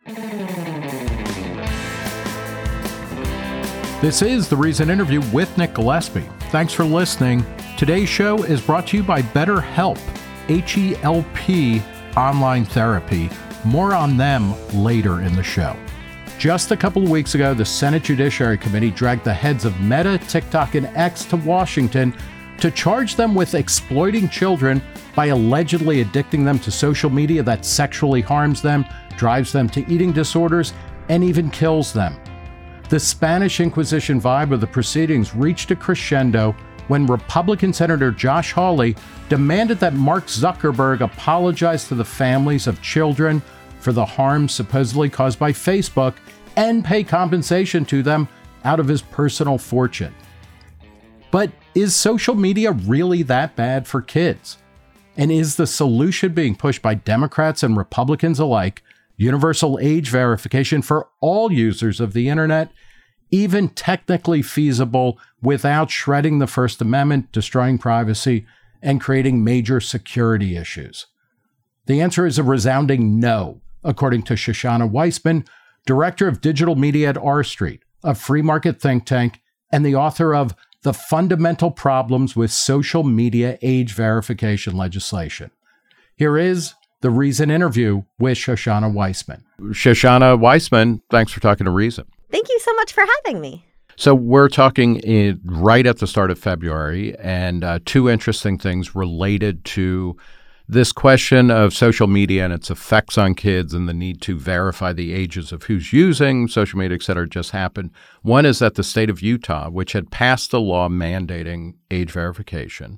This is The Reason Interview with Nick Gillespie. Thanks for listening. Today's show is brought to you by BetterHelp, H-E-L-P online therapy. More on them later in the show. Just a couple of weeks ago, the Senate Judiciary Committee dragged the heads of Meta, TikTok, and X to Washington to charge them with exploiting children by allegedly addicting them to social media that sexually harms them, drives them to eating disorders, and even kills them. The Spanish Inquisition vibe of the proceedings reached a crescendo when Republican Senator Josh Hawley demanded that Mark Zuckerberg apologize to the families of children for the harm supposedly caused by Facebook and pay compensation to them out of his personal fortune. But is social media really that bad for kids? And is the solution being pushed by Democrats and Republicans alike, universal age verification for all users of the internet, even technically feasible without shredding the First Amendment, destroying privacy, and creating major security issues? The answer is a resounding no, according to Shoshana Weissman, director of digital media at R Street, a free market think tank, and the author of The Fundamental Problems with Social Media Age Verification Legislation. Here is The Reason Interview with Shoshana Weissman. Shoshana Weissman, thanks for talking to Reason. Thank you so much for having me. So we're talking right at the start of February, and two interesting things related to this question of social media and its effects on kids and the need to verify the ages of who's using social media, et cetera, just happened. One is that the state of Utah, which had passed a law mandating age verification,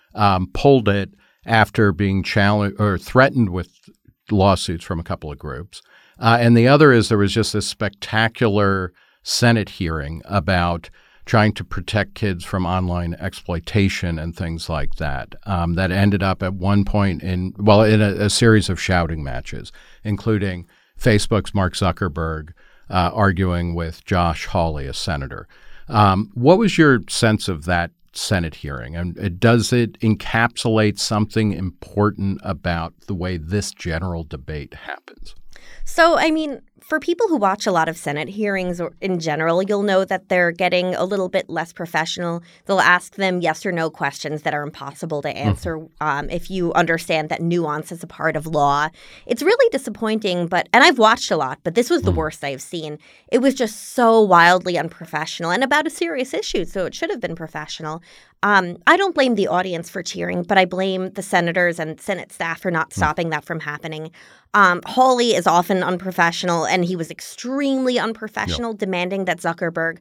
pulled it after being challenged or threatened with lawsuits from a couple of groups. And the other is there was just this spectacular Senate hearing about trying to protect kids from online exploitation and things like that, that ended up at one point in a series of shouting matches, including Facebook's Mark Zuckerberg arguing with Josh Hawley, a senator. What was your sense of that Senate hearing? And does it encapsulate something important about the way this general debate happens? So, I mean, for people who watch a lot of Senate hearings or in general, you'll know that they're getting a little bit less professional. They'll ask them yes or no questions that are impossible to answer if you understand that nuance is a part of law. It's really disappointing, and I've watched a lot, but this was the worst I've seen. It was just so wildly unprofessional and about a serious issue, so it should have been professional. I don't blame the audience for cheering, but I blame the senators and Senate staff for not stopping that from happening. Hawley is often unprofessional, and he was extremely unprofessional, demanding that Zuckerberg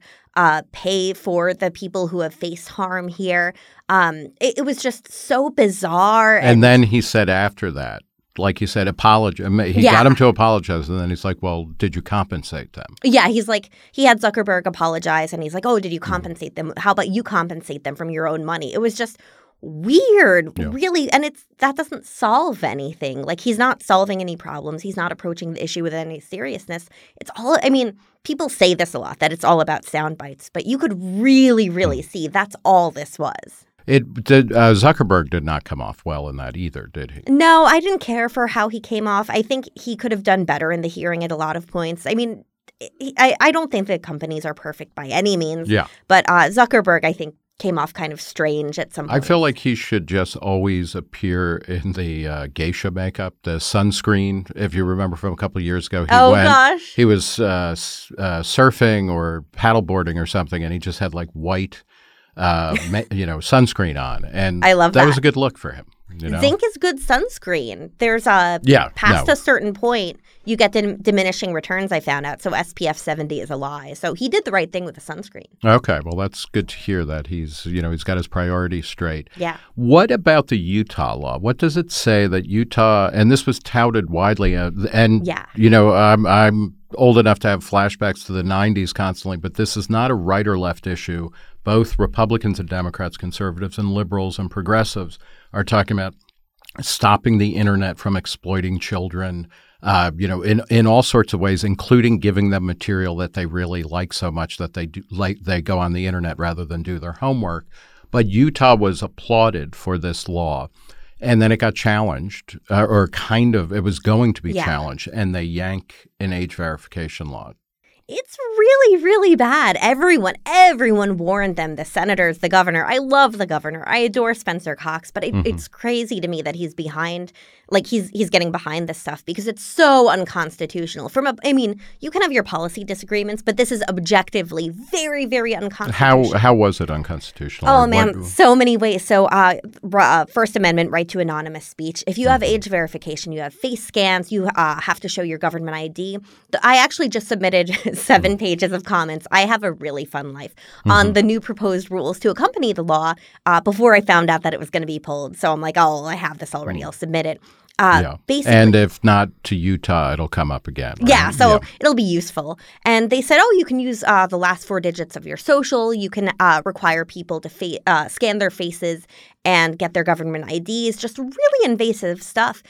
pay for the people who have faced harm here. It was just so bizarre. And then he said after that, like you said, apologize. He got him to apologize, and then he's like, well, did you compensate them? Yeah, he's like, he had Zuckerberg apologize, and he's like, oh, did you compensate them? How about you compensate them from your own money? It was just weird, really. And that doesn't solve anything. Like, he's not solving any problems. He's not approaching the issue with any seriousness. It's all, I mean, people say this a lot, that it's all about sound bites, but you could really, really see that's all this was. Zuckerberg did not come off well in that either, did he? No, I didn't care for how he came off. I think he could have done better in the hearing at a lot of points. I mean, I don't think that companies are perfect by any means. Yeah. But Zuckerberg, I think, came off kind of strange at some point. I feel like he should just always appear in the geisha makeup, the sunscreen. If you remember from a couple of years ago, he was surfing or paddleboarding or something, and he just had like white sunscreen on. And I love that. That was a good look for him. You know? Zinc is good sunscreen. There's past a certain point, you get diminishing returns, I found out. So SPF 70 is a lie. So he did the right thing with the sunscreen. Okay. Well, that's good to hear that he's got his priorities straight. Yeah. What about the Utah law? What does it say that Utah, and this was touted widely, I'm old enough to have flashbacks to the 90s constantly, but this is not a right or left issue. Both Republicans and Democrats, conservatives and liberals and progressives are talking about stopping the internet from exploiting children, in all sorts of ways, including giving them material that they really like so much that they go on the internet rather than do their homework. But Utah was applauded for this law. And then it got challenged, or kind of, it was going to be Yeah. challenged, and they yank an age verification law. It's really, really bad. Everyone warned them, the senators, the governor. I love the governor. I adore Spencer Cox, but it's crazy to me that he's behind, like he's getting behind this stuff because it's so unconstitutional. You can have your policy disagreements, but this is objectively very, very unconstitutional. How was it unconstitutional? Oh, Or man, so many ways. So First Amendment, right to anonymous speech. If you have age verification, you have face scans, you have to show your government ID. I actually just submitted 7 pages of comments. I have a really fun life on the new proposed rules to accompany the law before I found out that it was going to be pulled. So I'm like, oh, I have this already. I'll submit it. Basically, and if not to Utah, it'll come up again. Right? Yeah, so it'll be useful. And they said, you can use the last 4 digits of your social. You can require people to scan their faces and get their government IDs, just really invasive stuff.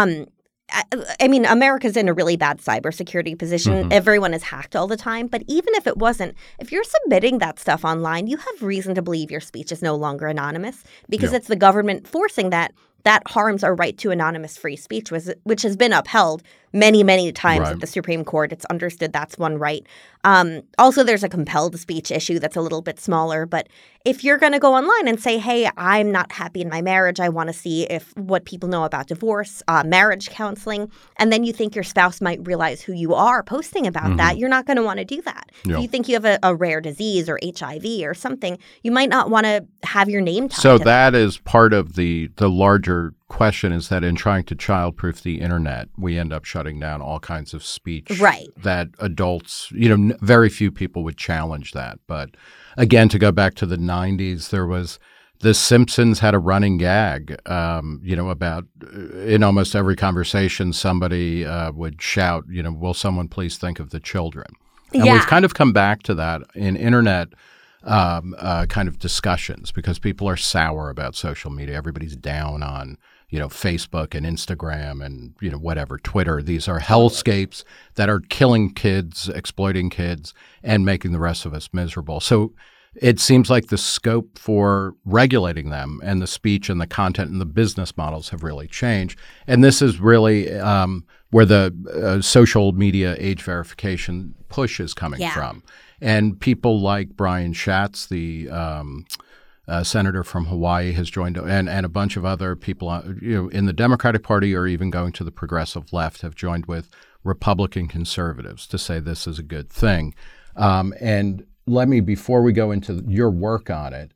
America's in a really bad cybersecurity position. Everyone is hacked all the time. But even if it wasn't, if you're submitting that stuff online, you have reason to believe your speech is no longer anonymous because it's the government forcing that. That harms our right to anonymous free speech, which has been upheld many, many times at the Supreme Court. It's understood that's one right. Also, there's a compelled speech issue that's a little bit smaller. But if you're going to go online and say, hey, I'm not happy in my marriage, I want to see what people know about divorce, marriage counseling, and then you think your spouse might realize who you are posting about that, you're not going to want to do that. Yeah. If you think you have a rare disease or HIV or something, you might not want to have your name tied So to that is part of the larger question, is that in trying to childproof the internet, we end up shutting down all kinds of speech that adults, very few people would challenge that. But again, to go back to the 90s, there was The Simpsons had a running gag, about in almost every conversation, somebody would shout, will someone please think of the children? And we've kind of come back to that in internet kind of discussions because people are sour about social media. Everybody's down on Facebook and Instagram and, whatever, Twitter. These are hellscapes that are killing kids, exploiting kids, and making the rest of us miserable. So it seems like the scope for regulating them and the speech and the content and the business models have really changed. And this is really where the social media age verification push is coming from. And people like Brian Schatz, the senator from Hawaii, has joined, and a bunch of other people in the Democratic Party or even going to the progressive left have joined with Republican conservatives to say this is a good thing. And let me, before we go into your work on it,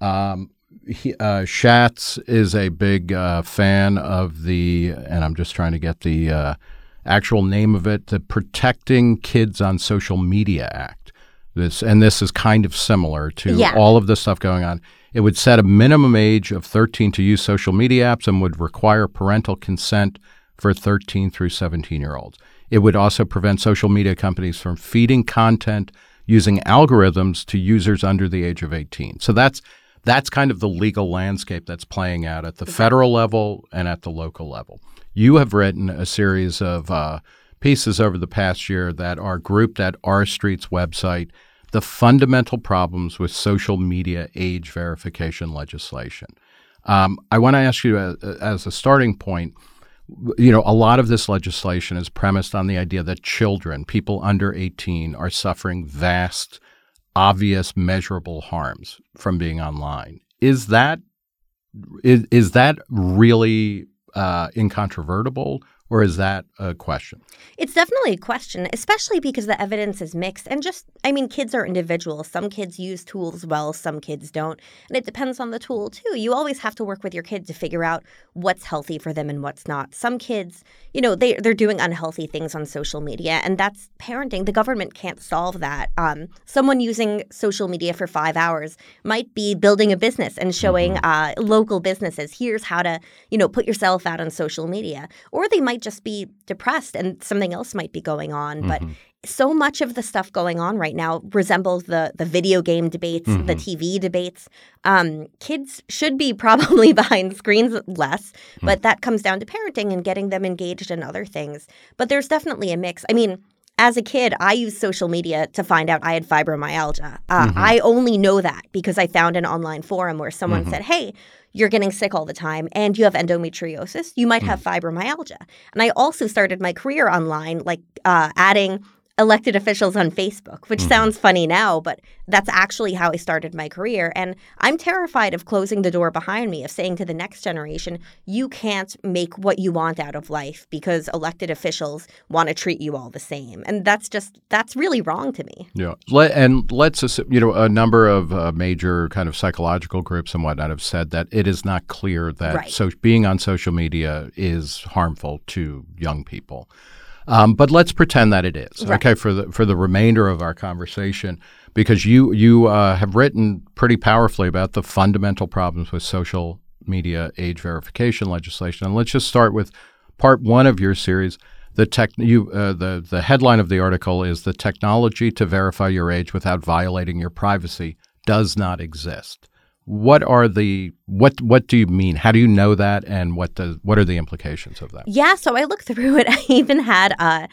Schatz is a big fan of and I'm just trying to get the actual name of it, the Protecting Kids on Social Media Act. This is kind of similar to all of this stuff going on. It would set a minimum age of 13 to use social media apps and would require parental consent for 13 through 17-year-olds. It would also prevent social media companies from feeding content using algorithms to users under the age of 18. So that's kind of the legal landscape that's playing out at the federal level and at the local level. You have written a series of pieces over the past year that are grouped at R Street's website, The Fundamental Problems with Social Media Age Verification Legislation. I want to ask you as a starting point, a lot of this legislation is premised on the idea that children, people under 18, are suffering vast, obvious, measurable harms from being online. Is that really incontrovertible, or is that a question? It's definitely a question, especially because the evidence is mixed. And kids are individuals. Some kids use tools well, some kids don't. And it depends on the tool, too. You always have to work with your kid to figure out what's healthy for them and what's not. Some kids, they're doing unhealthy things on social media, and that's parenting. The government can't solve that. Someone using social media for 5 hours might be building a business and showing local businesses, here's how to, put yourself out on social media. Or they might just be depressed and something else might be going on. But so much of the stuff going on right now resembles the video game debates, the TV debates. Kids should be probably behind screens less, but that comes down to parenting and getting them engaged in other things. But there's definitely a mix. as a kid, I used social media to find out I had fibromyalgia. I only know that because I found an online forum where someone said, hey, you're getting sick all the time and you have endometriosis. You might have fibromyalgia. And I also started my career online, like adding elected officials on Facebook, which sounds funny now, but that's actually how I started my career. And I'm terrified of closing the door behind me, of saying to the next generation, you can't make what you want out of life because elected officials want to treat you all the same. And that's really wrong to me. Yeah. And let's assume, a number of major kind of psychological groups and whatnot have said that it is not clear that being on social media is harmful to young people. But let's pretend that it is, okay, for the remainder of our conversation, because you have written pretty powerfully about the fundamental problems with social media age verification legislation. And let's just start with part one of your series. The headline of the article is "The technology to verify your age without violating your privacy does not exist." What do you mean? How do you know that, and what are the implications of that? Yeah, so I looked through it. I even had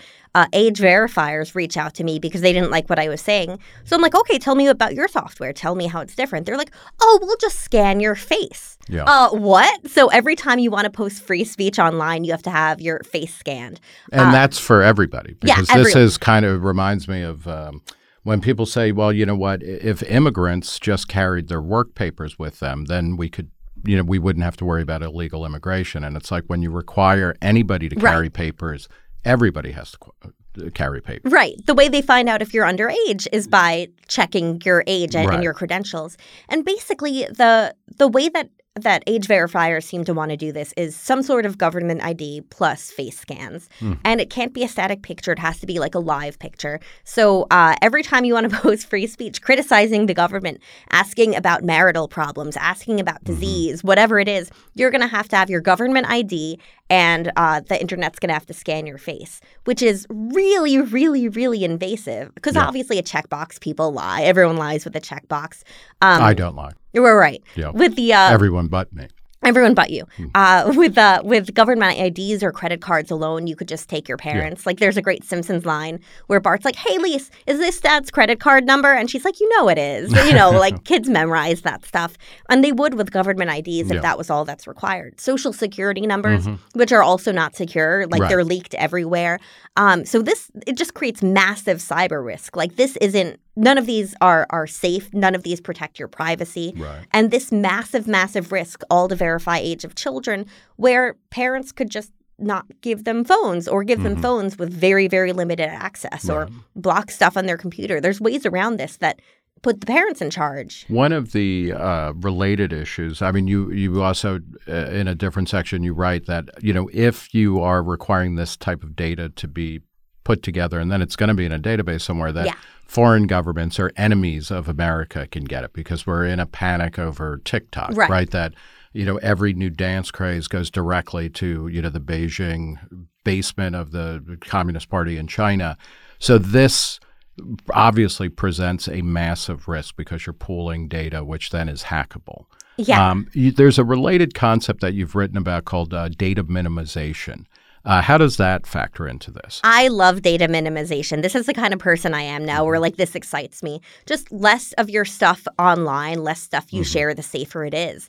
age verifiers reach out to me because they didn't like what I was saying. So I'm like, okay, tell me about your software. Tell me how it's different. They're like, oh, we'll just scan your face. Yeah. What? So every time you want to post free speech online, you have to have your face scanned. And that's for everybody, because everyone. this is kind of reminds me of when people say, well, you know what, if immigrants just carried their work papers with them, then we could, we wouldn't have to worry about illegal immigration. And it's like when you require anybody to carry papers, everybody has to carry papers. Right. The way they find out if you're underage is by checking your age and your credentials. And basically, the way that age verifiers seem to want to do this is some sort of government ID plus face scans. And it can't be a static picture. It has to be like a live picture. So every time you want to post free speech, criticizing the government, asking about marital problems, asking about disease, whatever it is, you're going to have your government ID, and the internet's going to have to scan your face, which is really, really, really invasive because obviously a checkbox, people lie. Everyone lies with a checkbox. I don't lie. You're right. Yeah. With the everyone but me. Everyone but you. With government IDs or credit cards alone, you could just take your parents. Yeah. Like there's a great Simpsons line where Bart's like, hey, Lise, is this Dad's credit card number? And she's like, it is. Like kids memorize that stuff. And they would with government IDs if that was all that's required. Social security numbers, which are also not secure, like they're leaked everywhere. So it just creates massive cyber risk. Like none of these are safe. None of these protect your privacy. Right. And this massive, massive risk, all to verify age of children, where parents could just not give them phones or give them phones with very, very limited access or block stuff on their computer. There's ways around this that put the parents in charge. One of the related issues, I mean, you also, in a different section, you write that, if you are requiring this type of data to be put together, and then it's going to be in a database somewhere, that foreign governments or enemies of America can get it because we're in a panic over TikTok, right? That, every new dance craze goes directly to, the Beijing basement of the Communist Party in China. So this obviously presents a massive risk because you're pooling data, which then is hackable. Yeah. There's a related concept that you've written about called data minimization. How does that factor into this? I love data minimization. This is the kind of person I am now where this excites me. Just less of your stuff online, less stuff you share, the safer it is.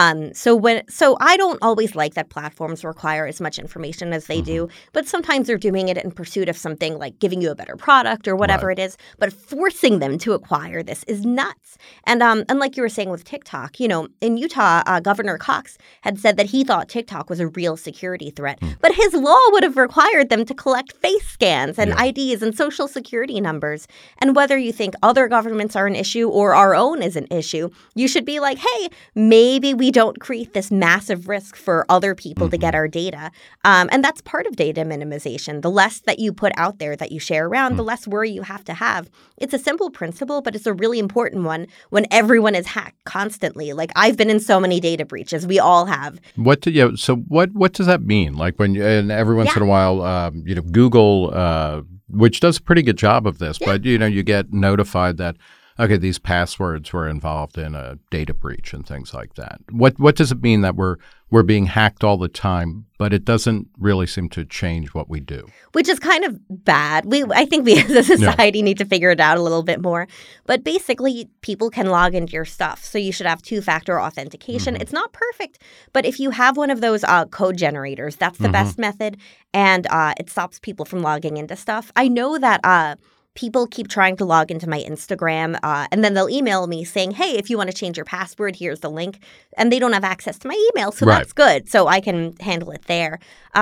So I don't always like that platforms require as much information as they do, but sometimes they're doing it in pursuit of something like giving you a better product or whatever it is. But forcing them to acquire this is nuts. And like you were saying with TikTok, in Utah, Governor Cox had said that he thought TikTok was a real security threat, but his law would have required them to collect face scans and IDs and social security numbers. And whether you think other governments are an issue or our own is an issue, you should be like, hey, maybe we don't create this massive risk for other people to get our data. And that's part of data minimization. The less that you put out there that you share around, the less worry you have to have. It's a simple principle, but it's a really important one when everyone is hacked constantly. Like I've been in so many data breaches. We all have. What does that mean? Like when every once in a while, Google, which does a pretty good job of this, but you get notified that okay, these passwords were involved in a data breach and things like that. What does it mean that we're being hacked all the time, but it doesn't really seem to change what we do? Which is kind of bad. I think we as a society need to figure it out a little bit more. But basically, people can log into your stuff. So you should have two-factor authentication. It's not perfect, but if you have one of those code generators, that's the best method. And it stops people from logging into stuff. I know that people keep trying to log into my Instagram, and then they'll email me saying, hey, if you want to change your password, here's the link. And they don't have access to my email, so that's good. So I can handle it there.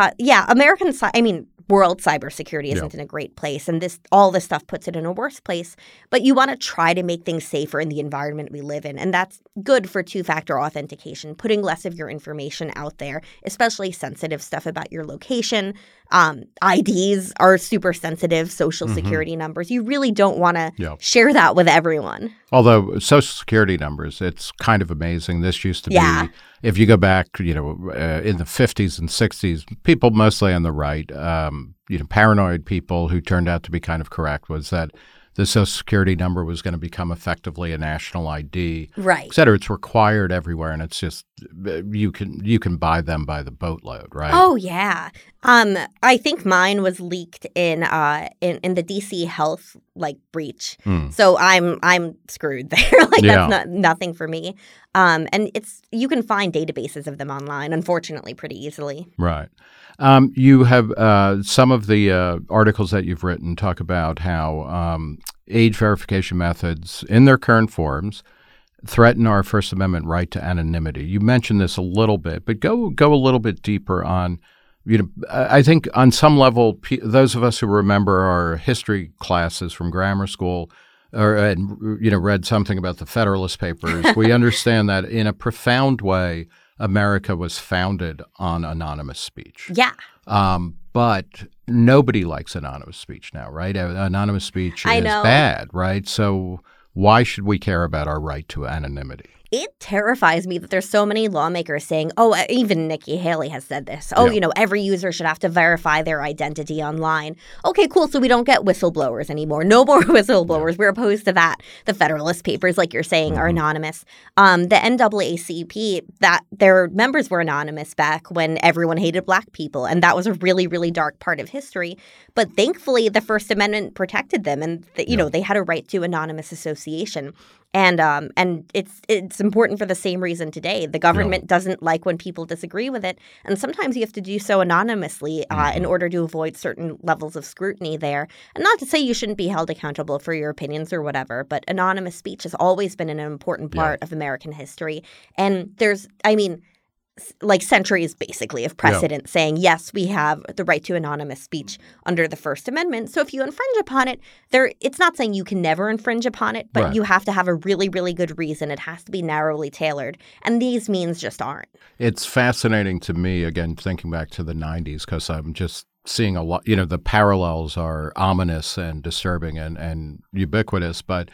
World cybersecurity isn't in a great place, and all this stuff puts it in a worse place. But you want to try to make things safer in the environment we live in, and that's good for two-factor authentication, putting less of your information out there, especially sensitive stuff about your location. IDs are super sensitive, social security numbers. You really don't want to share that with everyone. Although social security numbers, it's kind of amazing. This used to be, if you go back, in the 50s and 60s, people mostly on the right, paranoid people who turned out to be kind of correct, was that the social security number was going to become effectively a national ID, right? Et cetera. It's required everywhere, and it's just you can buy them by the boatload, right? Oh yeah, I think mine was leaked in the DC Health breach, so I'm screwed there. That's nothing for me. And you can find databases of them online, unfortunately, pretty easily. Right. You have some of the articles that you've written talk about how age verification methods in their current forms threaten our First Amendment right to anonymity. You mentioned this a little bit, but go a little bit deeper on, I think on some level, those of us who remember our history classes from grammar school read something about the Federalist Papers, we understand that in a profound way, America was founded on anonymous speech. Yeah. But nobody likes anonymous speech now, right? Anonymous speech is bad, right? So why should we care about our right to anonymity? It terrifies me that there's so many lawmakers saying, even Nikki Haley has said this. Every user should have to verify their identity online. Okay, cool. So we don't get whistleblowers anymore. No more whistleblowers. Yeah. We're opposed to that. The Federalist Papers, like you're saying, are anonymous. The NAACP, that their members were anonymous back when everyone hated Black people. And that was a really, really dark part of history. But thankfully, the First Amendment protected them. And, they had a right to anonymous association. And it's important for the same reason today. The government doesn't like when people disagree with it. And sometimes you have to do so anonymously in order to avoid certain levels of scrutiny there. And not to say you shouldn't be held accountable for your opinions or whatever, but anonymous speech has always been an important part of American history. And there's, centuries basically of precedent saying, yes, we have the right to anonymous speech under the First Amendment. So if you infringe upon it, it's not saying you can never infringe upon it, but you have to have a really, really good reason. It has to be narrowly tailored. And these means just aren't. It's fascinating to me, again, thinking back to the 90s, because I'm just seeing a lot, the parallels are ominous and disturbing and ubiquitous, but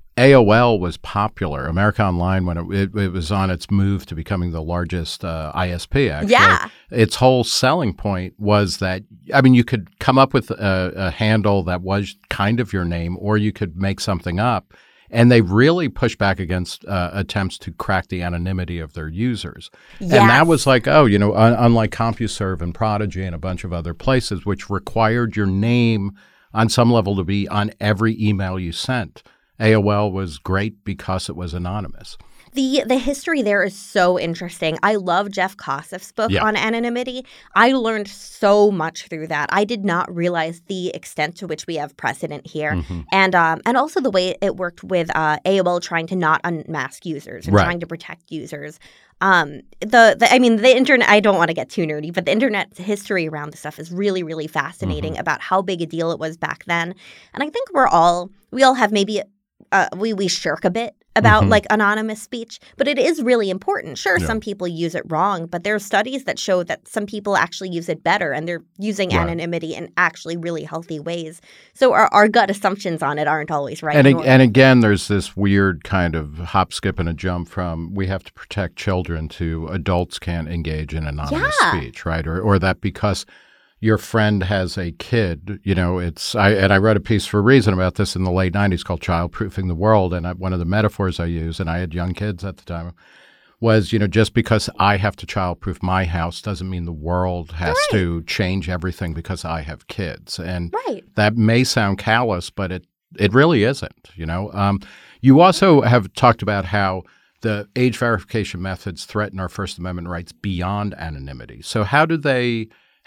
AOL was popular. America Online, when it was on its move to becoming the largest ISP, actually. Yeah. Its whole selling point was that, you could come up with a handle that was kind of your name, or you could make something up. And they really pushed back against attempts to crack the anonymity of their users. Yes. And that was like, unlike CompuServe and Prodigy and a bunch of other places, which required your name on some level to be on every email you sent. AOL was great because it was anonymous. The history there is so interesting. I love Jeff Kossoff's book on anonymity. I learned so much through that. I did not realize the extent to which we have precedent here, and also the way it worked with AOL trying to not unmask users and trying to protect users. The internet, I don't want to get too nerdy, but the internet's history around this stuff is really, really fascinating about how big a deal it was back then. And I think we all have maybe we shirk a bit about anonymous speech, but it is really important. Sure, some people use it wrong, but there are studies that show that some people actually use it better, and they're using anonymity in actually really healthy ways. So our gut assumptions on it aren't always right. And again, there's this weird kind of hop, skip, and a jump from we have to protect children to adults can't engage in anonymous speech, right? Or that because your friend has a kid, I read a piece for Reason about this in the late 90s called Childproofing the World. And one of the metaphors I use, and I had young kids at the time, was, just because I have to childproof my house doesn't mean the world has to change everything because I have kids. And that may sound callous, but it really isn't, You also have talked about how the age verification methods threaten our First Amendment rights beyond anonymity. So how do they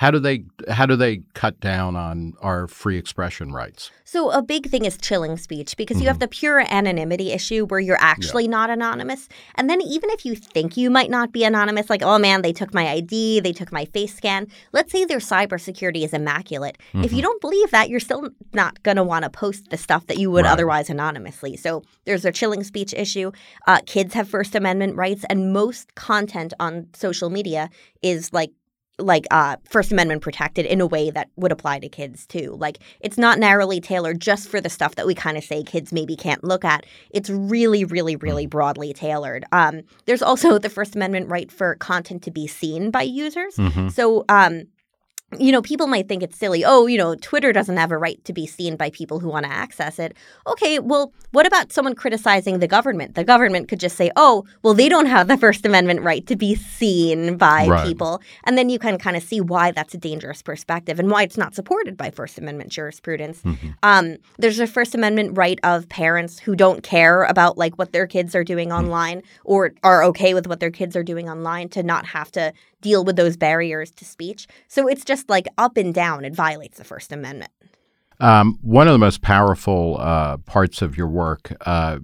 cut down on our free expression rights? So a big thing is chilling speech, because you have the pure anonymity issue where you're actually not anonymous. And then even if you think you might not be anonymous, like, oh man, they took my ID, they took my face scan. Let's say their cybersecurity is immaculate. If you don't believe that, you're still not going to want to post the stuff that you would otherwise anonymously. So there's a chilling speech issue. Kids have First Amendment rights, and most content on social media is like First Amendment protected in a way that would apply to kids too. Like, it's not narrowly tailored just for the stuff that we kind of say kids maybe can't look at. It's really, really, really broadly tailored. There's also the First Amendment right for content to be seen by users. So people might think it's silly. Oh, Twitter doesn't have a right to be seen by people who want to access it. Okay, well, what about someone criticizing the government? The government could just say, oh, well, they don't have the First Amendment right to be seen by people. And then you can kind of see why that's a dangerous perspective and why it's not supported by First Amendment jurisprudence. There's a First Amendment right of parents who don't care about like what their kids are doing online or are okay with what their kids are doing online to not have to deal with those barriers to speech. So it's just like up and down. It violates the First Amendment. One of the most powerful parts of your work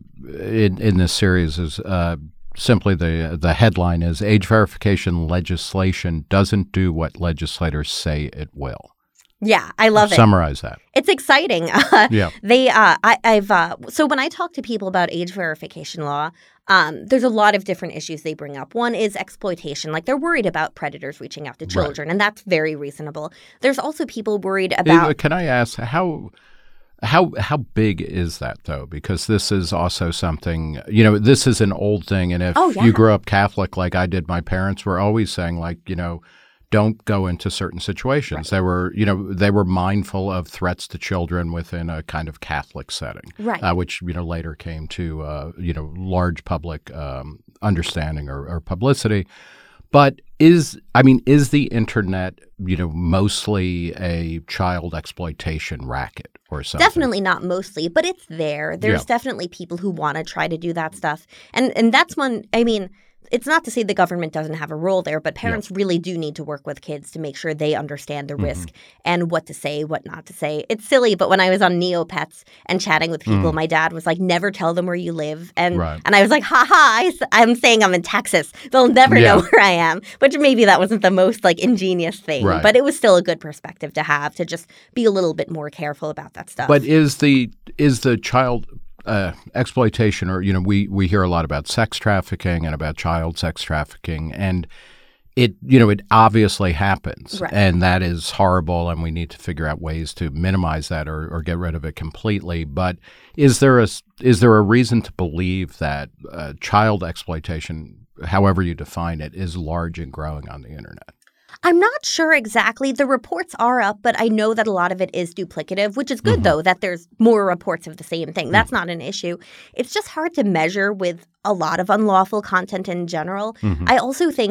in this series is simply the headline is "Age Verification Legislation Doesn't Do What Legislators Say It Will." Yeah, I love it. Summarize that. It's exciting. So when I talk to people about age verification law, there's a lot of different issues they bring up. One is exploitation. Like, they're worried about predators reaching out to children, and that's very reasonable. There's also people worried about. Can I ask how big is that, though? Because this is also something, this is an old thing. And if you grew up Catholic like I did, my parents were always saying, like, don't go into certain situations. They were mindful of threats to children within a kind of Catholic setting, which later came to large public understanding or publicity. But is the internet mostly a child exploitation racket or something? Definitely not mostly, but it's there. There's definitely people who want to try to do that stuff, and that's one. It's not to say the government doesn't have a role there, but parents really do need to work with kids to make sure they understand the risk and what to say, what not to say. It's silly, but when I was on Neopets and chatting with people, my dad was like, never tell them where you live. And I was like, I'm saying I'm in Texas. They'll never know where I am, which maybe that wasn't the most like ingenious thing, but it was still a good perspective to have, to just be a little bit more careful about that stuff. But is the child exploitation, or we hear a lot about sex trafficking and about child sex trafficking, and it obviously happens, and that is horrible, and we need to figure out ways to minimize that or get rid of it completely. But is there a reason to believe that child exploitation, however you define it, is large and growing on the internet? I'm not sure exactly. The reports are up, but I know that a lot of it is duplicative, which is good, though, that there's more reports of the same thing. That's not an issue. It's just hard to measure with a lot of unlawful content in general. I also think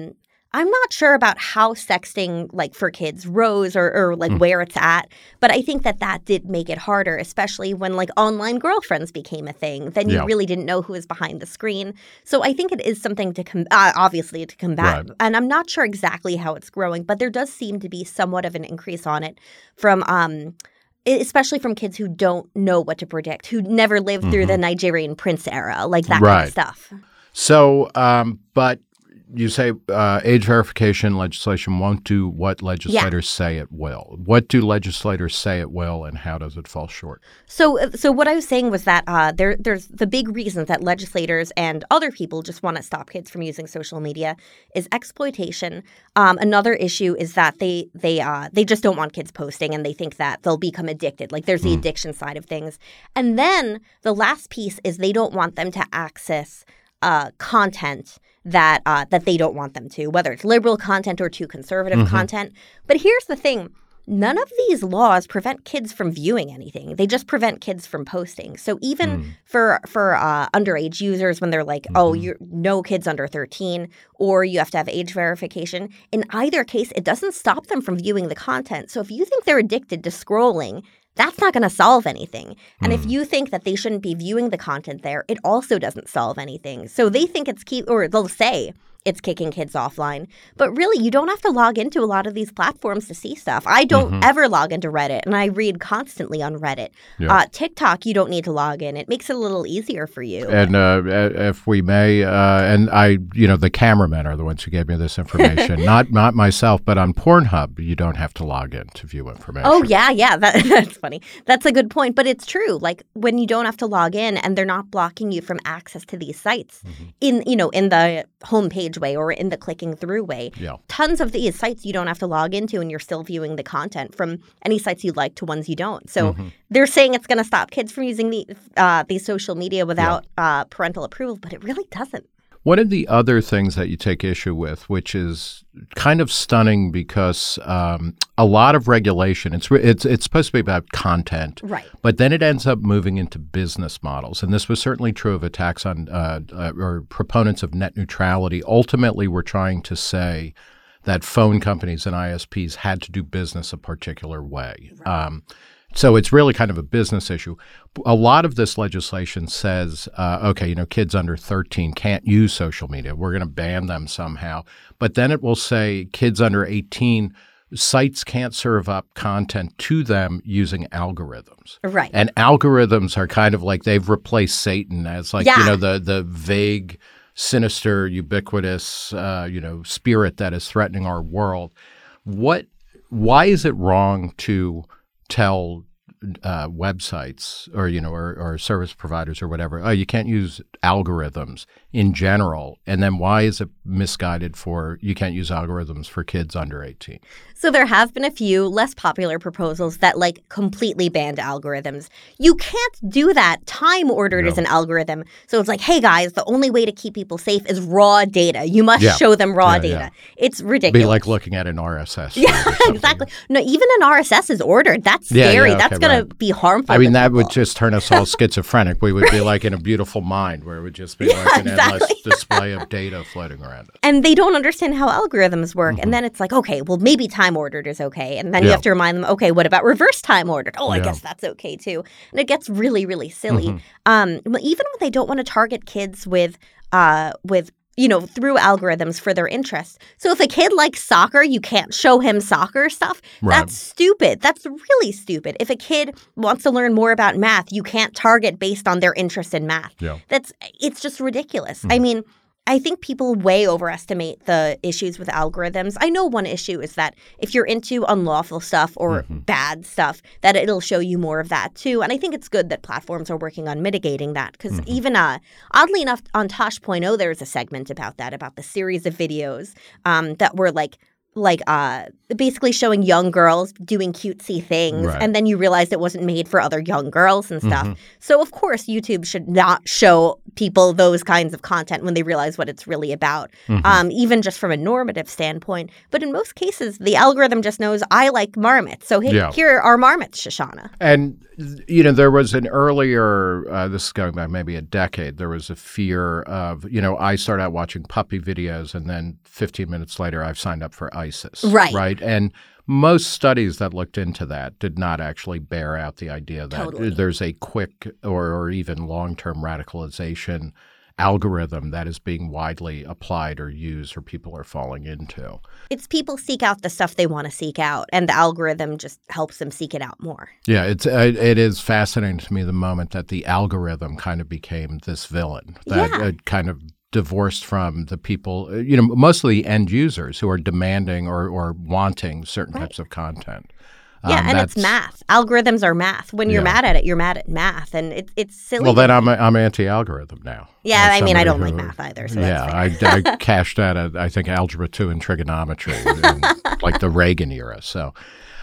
I'm not sure about how sexting, like, for kids rose or like where it's at, but I think that did make it harder, especially when like online girlfriends became a thing. Then you really didn't know who was behind the screen. So I think it is something to obviously to combat. And I'm not sure exactly how it's growing, but there does seem to be somewhat of an increase on it from especially from kids who don't know what to predict, who never lived through the Nigerian prince era, like that kind of stuff. So, but you say age verification legislation won't do what legislators say it will. What do legislators say it will, and how does it fall short? So what I was saying was that there's the big reasons that legislators and other people just want to stop kids from using social media is exploitation. Another issue is that they just don't want kids posting, and they think that they'll become addicted. Like, there's the addiction side of things. And then the last piece is they don't want them to access content that they don't want them to, whether it's liberal content or too conservative content. But here's the thing. None of these laws prevent kids from viewing anything. They just prevent kids from posting. So even for underage users, when they're like, oh, you're no kids under 13, or you have to have age verification, in either case, it doesn't stop them from viewing the content. So if you think they're addicted to scrolling, that's not going to solve anything. And if you think that they shouldn't be viewing the content there, it also doesn't solve anything. So they think it's or they'll say it's kicking kids offline. But really, you don't have to log into a lot of these platforms to see stuff. I don't ever log into Reddit, and I read constantly on Reddit. Yeah. TikTok, you don't need to log in. It makes it a little easier for you. And if we may, and I, the cameramen are the ones who gave me this information, not myself, but on Pornhub, you don't have to log in to view information. Oh, yeah. That's funny. That's a good point. But it's true. Like when you don't have to log in and they're not blocking you from access to these sites in the homepage way or in the clicking through way. Yeah. Tons of these sites you don't have to log into and you're still viewing the content from any sites you like to ones you don't. So they're saying it's going to stop kids from using these social media without parental approval, but it really doesn't. One of the other things that you take issue with, which is kind of stunning because a lot of regulation, it's supposed to be about content, right? But then it ends up moving into business models. And this was certainly true of attacks on or proponents of net neutrality. Ultimately, we're trying to say that phone companies and ISPs had to do business a particular way. Right. So it's really kind of a business issue. A lot of this legislation says, kids under 13 can't use social media. We're going to ban them somehow. But then it will say kids under 18, sites can't serve up content to them using algorithms. Right. And algorithms are kind of like they've replaced Satan as the vague, sinister, ubiquitous, spirit that is threatening our world. Why is it wrong to tell websites or service providers or whatever, you can't use algorithms in general, and then why is it misguided for you can't use algorithms for kids under 18? So there have been a few less popular proposals that completely banned algorithms. You can't do that. Time ordered is an algorithm. So it's like, hey guys, the only way to keep people safe is raw data. You must show them raw data. Yeah. It's ridiculous. Be like looking at an RSS. Yeah, exactly. No, even an RSS is ordered. That's scary. That's going to be harmful. I mean, that would just turn us all schizophrenic. We would be like in a beautiful mind where it would just be like an endless display of data floating around it. And they don't understand how algorithms work. And then it's like, okay, well, maybe time ordered is okay. And then you have to remind them, okay, what about reverse time ordered? Oh, I guess that's okay too. And it gets really, really silly. Even when they don't want to target kids with through algorithms for their interests. So if a kid likes soccer, you can't show him soccer stuff. Right. That's stupid. That's really stupid. If a kid wants to learn more about math, you can't target based on their interest in math. Yeah. It's just ridiculous. I mean, I think people way overestimate the issues with algorithms. I know one issue is that if you're into unlawful stuff or bad stuff, that it'll show you more of that too. And I think it's good that platforms are working on mitigating that because even oddly enough, on Tosh.0, there's a segment about that, about the series of videos that were basically showing young girls doing cutesy things. Right. And then you realized it wasn't made for other young girls and stuff. So, of course, YouTube should not show people those kinds of content when they realize what it's really about, even just from a normative standpoint. But in most cases, the algorithm just knows I like marmots. So, hey, here are marmots, Shoshana. And, there was an earlier, this is going back maybe a decade, there was a fear of, I started out watching puppy videos and then 15 minutes later I've signed up for ISIS. Right. And most studies that looked into that did not actually bear out the idea that there's a quick or even long-term radicalization algorithm that is being widely applied or used or people are falling into. It's people seek out the stuff they want to seek out, and the algorithm just helps them seek it out more. Yeah, it is fascinating to me the moment that the algorithm kind of became this villain that kind of divorced from the people, mostly end users who are demanding or wanting certain types of content. Yeah, and it's math. Algorithms are math. When you're mad at it, you're mad at math, and it's silly. Well, then I'm anti-algorithm now. Yeah, I mean, I don't like math either. So I cashed out at, I think, Algebra 2 and trigonometry in like the Reagan era. So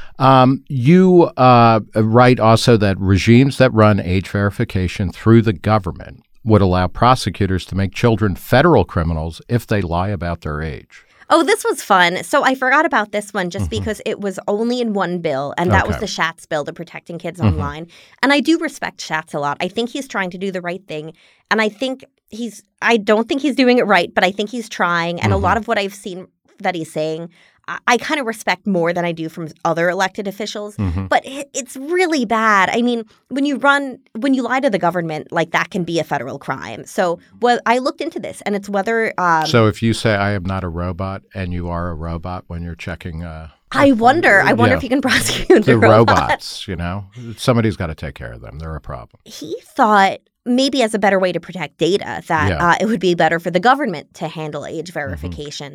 you write also that regimes that run age verification through the government would allow prosecutors to make children federal criminals if they lie about their age. Oh, this was fun. So I forgot about this one just because it was only in one bill, and that was the Schatz bill, the Protecting Kids Online. And I do respect Schatz a lot. I think he's trying to do the right thing. And I don't think he's doing it right, but I think he's trying. And a lot of what I've seen that he's saying, I kind of respect more than I do from other elected officials. But it's really bad. I mean, when you lie to the government, like that can be a federal crime. So I looked into this, and it's whether so if you say I am not a robot and you are a robot when you're checking I wonder if you can prosecute the robots, somebody's got to take care of them. They're a problem. He thought maybe as a better way to protect data that it would be better for the government to handle age verification.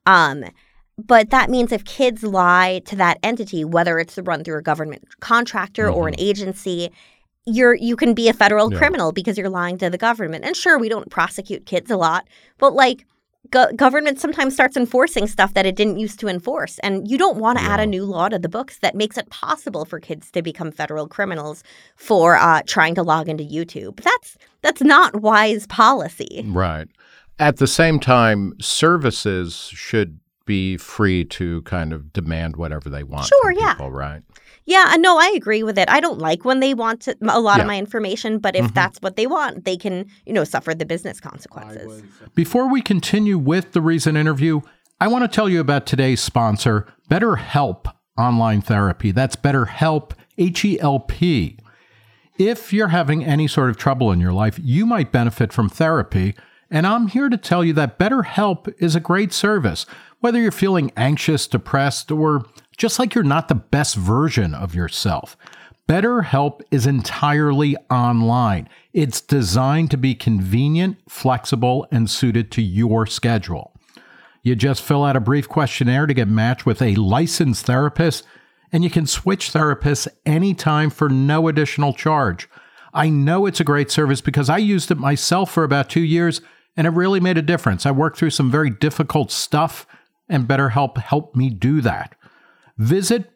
But that means if kids lie to that entity, whether it's run through a government contractor or an agency, you can be a federal criminal because you're lying to the government. And sure, we don't prosecute kids a lot, but like government sometimes starts enforcing stuff that it didn't used to enforce. And you don't want to add a new law to the books that makes it possible for kids to become federal criminals for trying to log into YouTube. That's not wise policy. Right. At the same time, services should be free to kind of demand whatever they want from people, right? Yeah, no, I agree with it. I don't like when they want a lot of my information, but if that's what they want, they can, suffer the business consequences. Before we continue with the recent interview, I want to tell you about today's sponsor, BetterHelp Online Therapy. That's BetterHelp, H-E-L-P. If you're having any sort of trouble in your life, you might benefit from therapy, and I'm here to tell you that BetterHelp is a great service. Whether you're feeling anxious, depressed, or just like you're not the best version of yourself, BetterHelp is entirely online. It's designed to be convenient, flexible, and suited to your schedule. You just fill out a brief questionnaire to get matched with a licensed therapist, and you can switch therapists anytime for no additional charge. I know it's a great service because I used it myself for about 2 years, and it really made a difference. I worked through some very difficult stuff, and BetterHelp helped me do that. Visit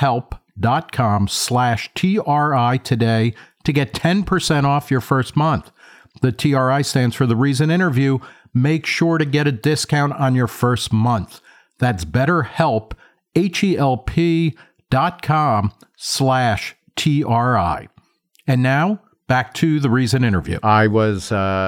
BetterHelp.com/TRI today to get 10% off your first month. The TRI stands for The Reason Interview. Make sure to get a discount on your first month. That's BetterHelp, HELP.com/TRI. And now, back to the recent interview. I was,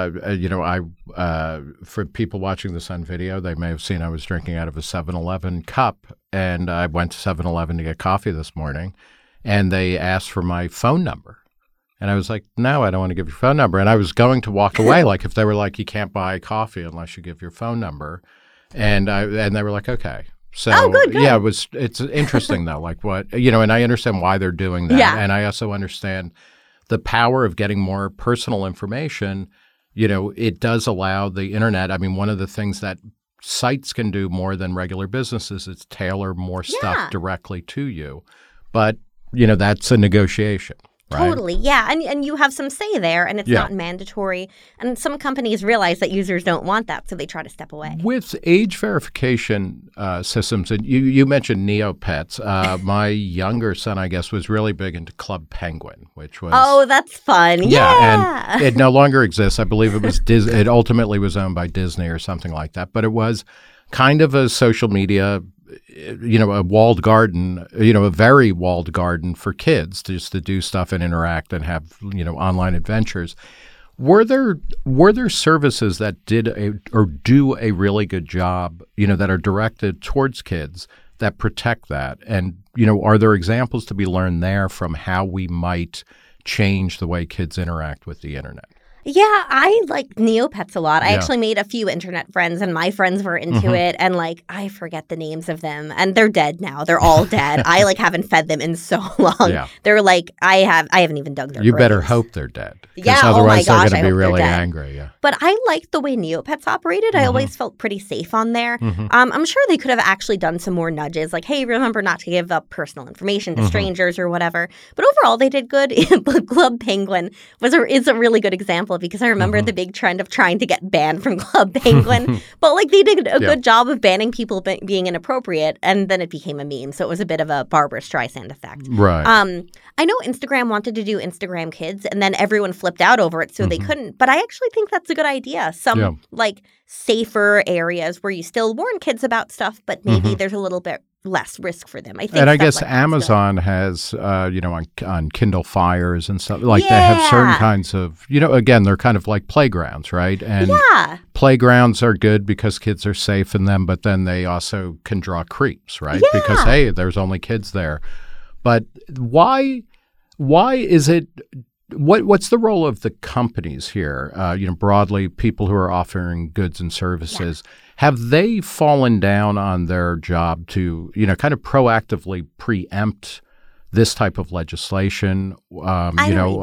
for people watching this on video, they may have seen I was drinking out of a 7-Eleven cup, and I went to 7-Eleven to get coffee this morning, and they asked for my phone number. And I was like, no, I don't want to give your phone number. And I was going to walk away, like if they were like, you can't buy coffee unless you give your phone number. And they were like, okay. So, good. Yeah, it's interesting, though, like what, and I understand why they're doing that. Yeah. And I also understand the power of getting more personal information. It does allow the internet. I mean, one of the things that sites can do more than regular businesses is tailor more stuff directly to you. But, that's a negotiation. Right? Totally, yeah. And you have some say there, and it's not mandatory. And some companies realize that users don't want that, so they try to step away. With age verification systems, and you mentioned Neopets. My younger son, I guess, was really big into Club Penguin, which was... Oh, that's fun. Yeah. And it no longer exists. I believe it was it ultimately was owned by Disney or something like that. But it was kind of a social media... a walled garden, a very walled garden for kids just to do stuff and interact and have, online adventures. Were there services that did do a really good job, that are directed towards kids that protect that? And, are there examples to be learned there from how we might change the way kids interact with the internet? Yeah, I like Neopets a lot. I actually made a few internet friends, and my friends were into it. And I forget the names of them, and they're dead now. They're all dead. I haven't fed them in so long. Yeah. They're I haven't even dug their You graves. better hope they're dead. Yeah, otherwise oh my gosh, they're going to be really dead. angry. Yeah. But I liked the way Neopets operated. I always felt pretty safe on there. I'm sure they could have actually done some more nudges, like, hey, remember not to give up personal information to strangers or whatever. But overall, they did good. Club Penguin is a really good example example because I remember the big trend of trying to get banned from Club Penguin. But like they did a good job of banning people being inappropriate, and then it became a meme. So it was a bit of a Barbra Streisand effect. Right. I know Instagram wanted to do Instagram Kids, and then everyone flipped out over it, so they couldn't. But I actually think that's a good idea. Some like safer areas where you still warn kids about stuff, but maybe there's a little bit less risk for them. I think, and I guess Amazon has, on Kindle Fires and stuff like they have certain kinds of, again, they're kind of like playgrounds, right? And playgrounds are good because kids are safe in them, but then they also can draw creeps, right? Because hey, there's only kids there. But why is it? What's the role of the companies here? Broadly, people who are offering goods and services. Have they fallen down on their job to, kind of proactively preempt this type of legislation? Or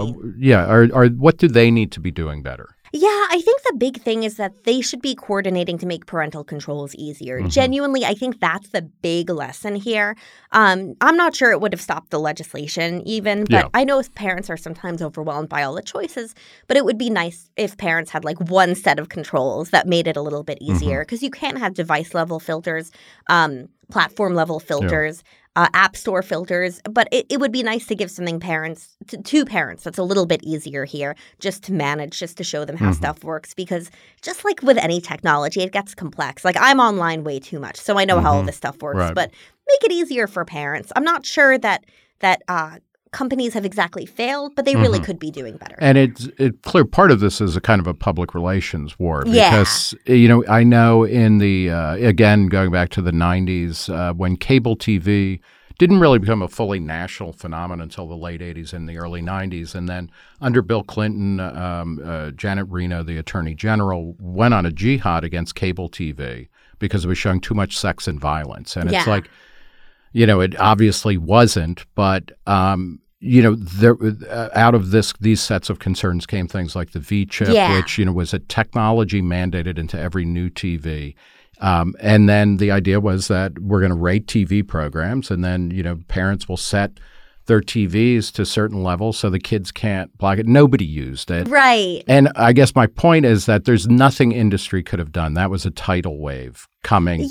what do they need to be doing better? Yeah, I think the big thing is that they should be coordinating to make parental controls easier. Genuinely, I think that's the big lesson here. I'm not sure it would have stopped the legislation even, but I know parents are sometimes overwhelmed by all the choices, but it would be nice if parents had like one set of controls that made it a little bit easier because you can't have device-level filters, platform-level filters, app store filters, but it would be nice to give something to parents that's a little bit easier here just to manage, just to show them how stuff works because just like with any technology, it gets complex. Like I'm online way too much, so I know how all this stuff works, but make it easier for parents. I'm not sure that companies have exactly failed, but they really could be doing better. And it's clear part of this is a kind of a public relations war because, I know in the, again, going back to the 90s, when cable TV didn't really become a fully national phenomenon until the late 80s and the early 90s. And then under Bill Clinton, Janet Reno, the attorney general, went on a jihad against cable TV because it was showing too much sex and violence. And it's like, it obviously wasn't, but there out of these sets of concerns came things like the V-chip, which was a technology mandated into every new TV. And then the idea was that we're going to rate TV programs, and then parents will set their TVs to certain levels so the kids can't block it. Nobody used it. Right. And I guess my point is that there's nothing industry could have done. That was a tidal wave coming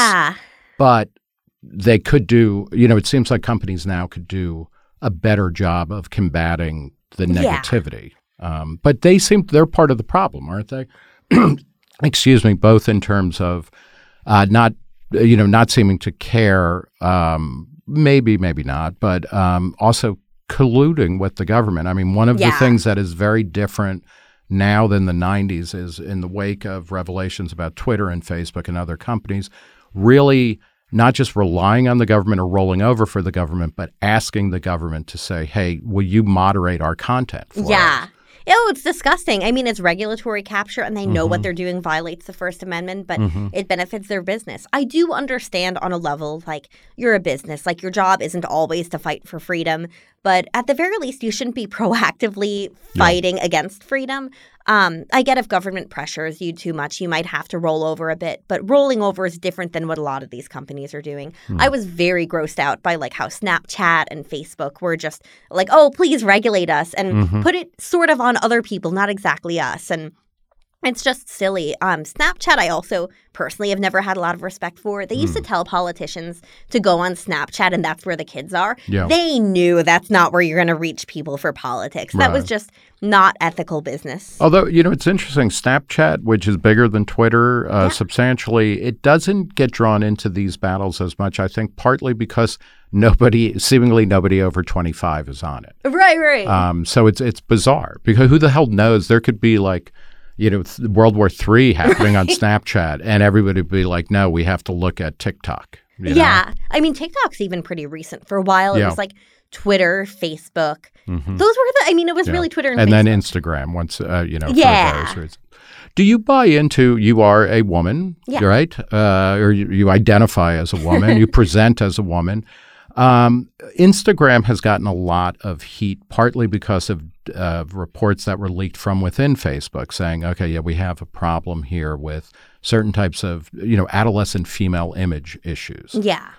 but they could do, it seems like companies now could do a better job of combating the negativity. But they're part of the problem, aren't they? Excuse me, both in terms of not seeming to care, maybe not, but also colluding with the government. I mean, one of the things that is very different now than the 90s is in the wake of revelations about Twitter and Facebook and other companies, really not just relying on the government or rolling over for the government, but asking the government to say, hey, will you moderate our content for us? Oh, it's disgusting. I mean, it's regulatory capture, and they know what they're doing violates the First Amendment, but it benefits their business. I do understand on a level, like, you're a business. Like, your job isn't always to fight for freedom, but at the very least, you shouldn't be proactively fighting against freedom. I get if government pressures you too much, you might have to roll over a bit, but rolling over is different than what a lot of these companies are doing. I was very grossed out by like how Snapchat and Facebook were just like, oh, please regulate us and put it sort of on other people, not exactly us. And it's just silly. Snapchat, I also personally have never had a lot of respect for. They used to tell politicians to go on Snapchat, and that's where the kids are. They knew that's not where you're going to reach people for politics. That was just not ethical business. Although, it's interesting. Snapchat, which is bigger than Twitter substantially, it doesn't get drawn into these battles as much, I think, partly because seemingly nobody over 25 is on it. Right. So it's bizarre because who the hell knows? There could be like, World War III happening on Snapchat, and everybody would be like, no, we have to look at TikTok. You know? I mean, TikTok's even pretty recent. For a while, it was like Twitter, Facebook. Those were it was really Twitter and Facebook. And then Instagram once, for those reasons. Do you buy into, you are a woman, right? Or you identify as a woman, you present as a woman. Instagram has gotten a lot of heat, partly because of reports that were leaked from within Facebook saying, okay, we have a problem here with certain types of, adolescent female image issues.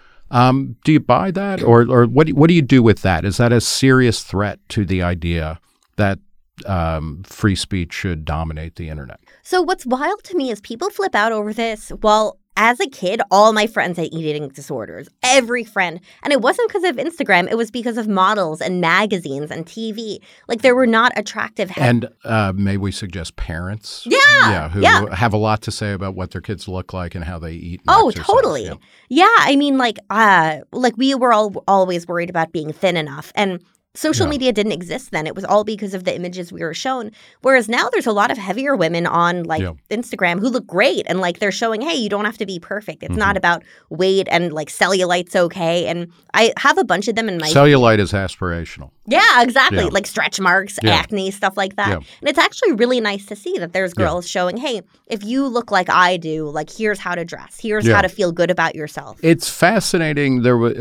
Do you buy that? Or what do you do with that? Is that a serious threat to the idea that free speech should dominate the internet. So what's wild to me is people flip out over this. Well, as a kid, all my friends had eating disorders. Every friend. And it wasn't because of Instagram. It was because of models and magazines and TV. Like, there were not attractive. And may we suggest parents? Who have a lot to say about what their kids look like and how they eat and exercise. Totally. Yeah, I mean, like we were always worried about being thin enough. And social media didn't exist then. It was all because of the images we were shown. Whereas now there's a lot of heavier women on Instagram who look great. And like they're showing, hey, you don't have to be perfect. It's not about weight and like cellulite's okay. And I have a bunch of them in my Cellulite is aspirational. Yeah, exactly. Like stretch marks, acne, stuff like that. And it's actually really nice to see that there's girls showing, hey, if you look like I do, like here's how to dress. Here's how to feel good about yourself. It's fascinating. There was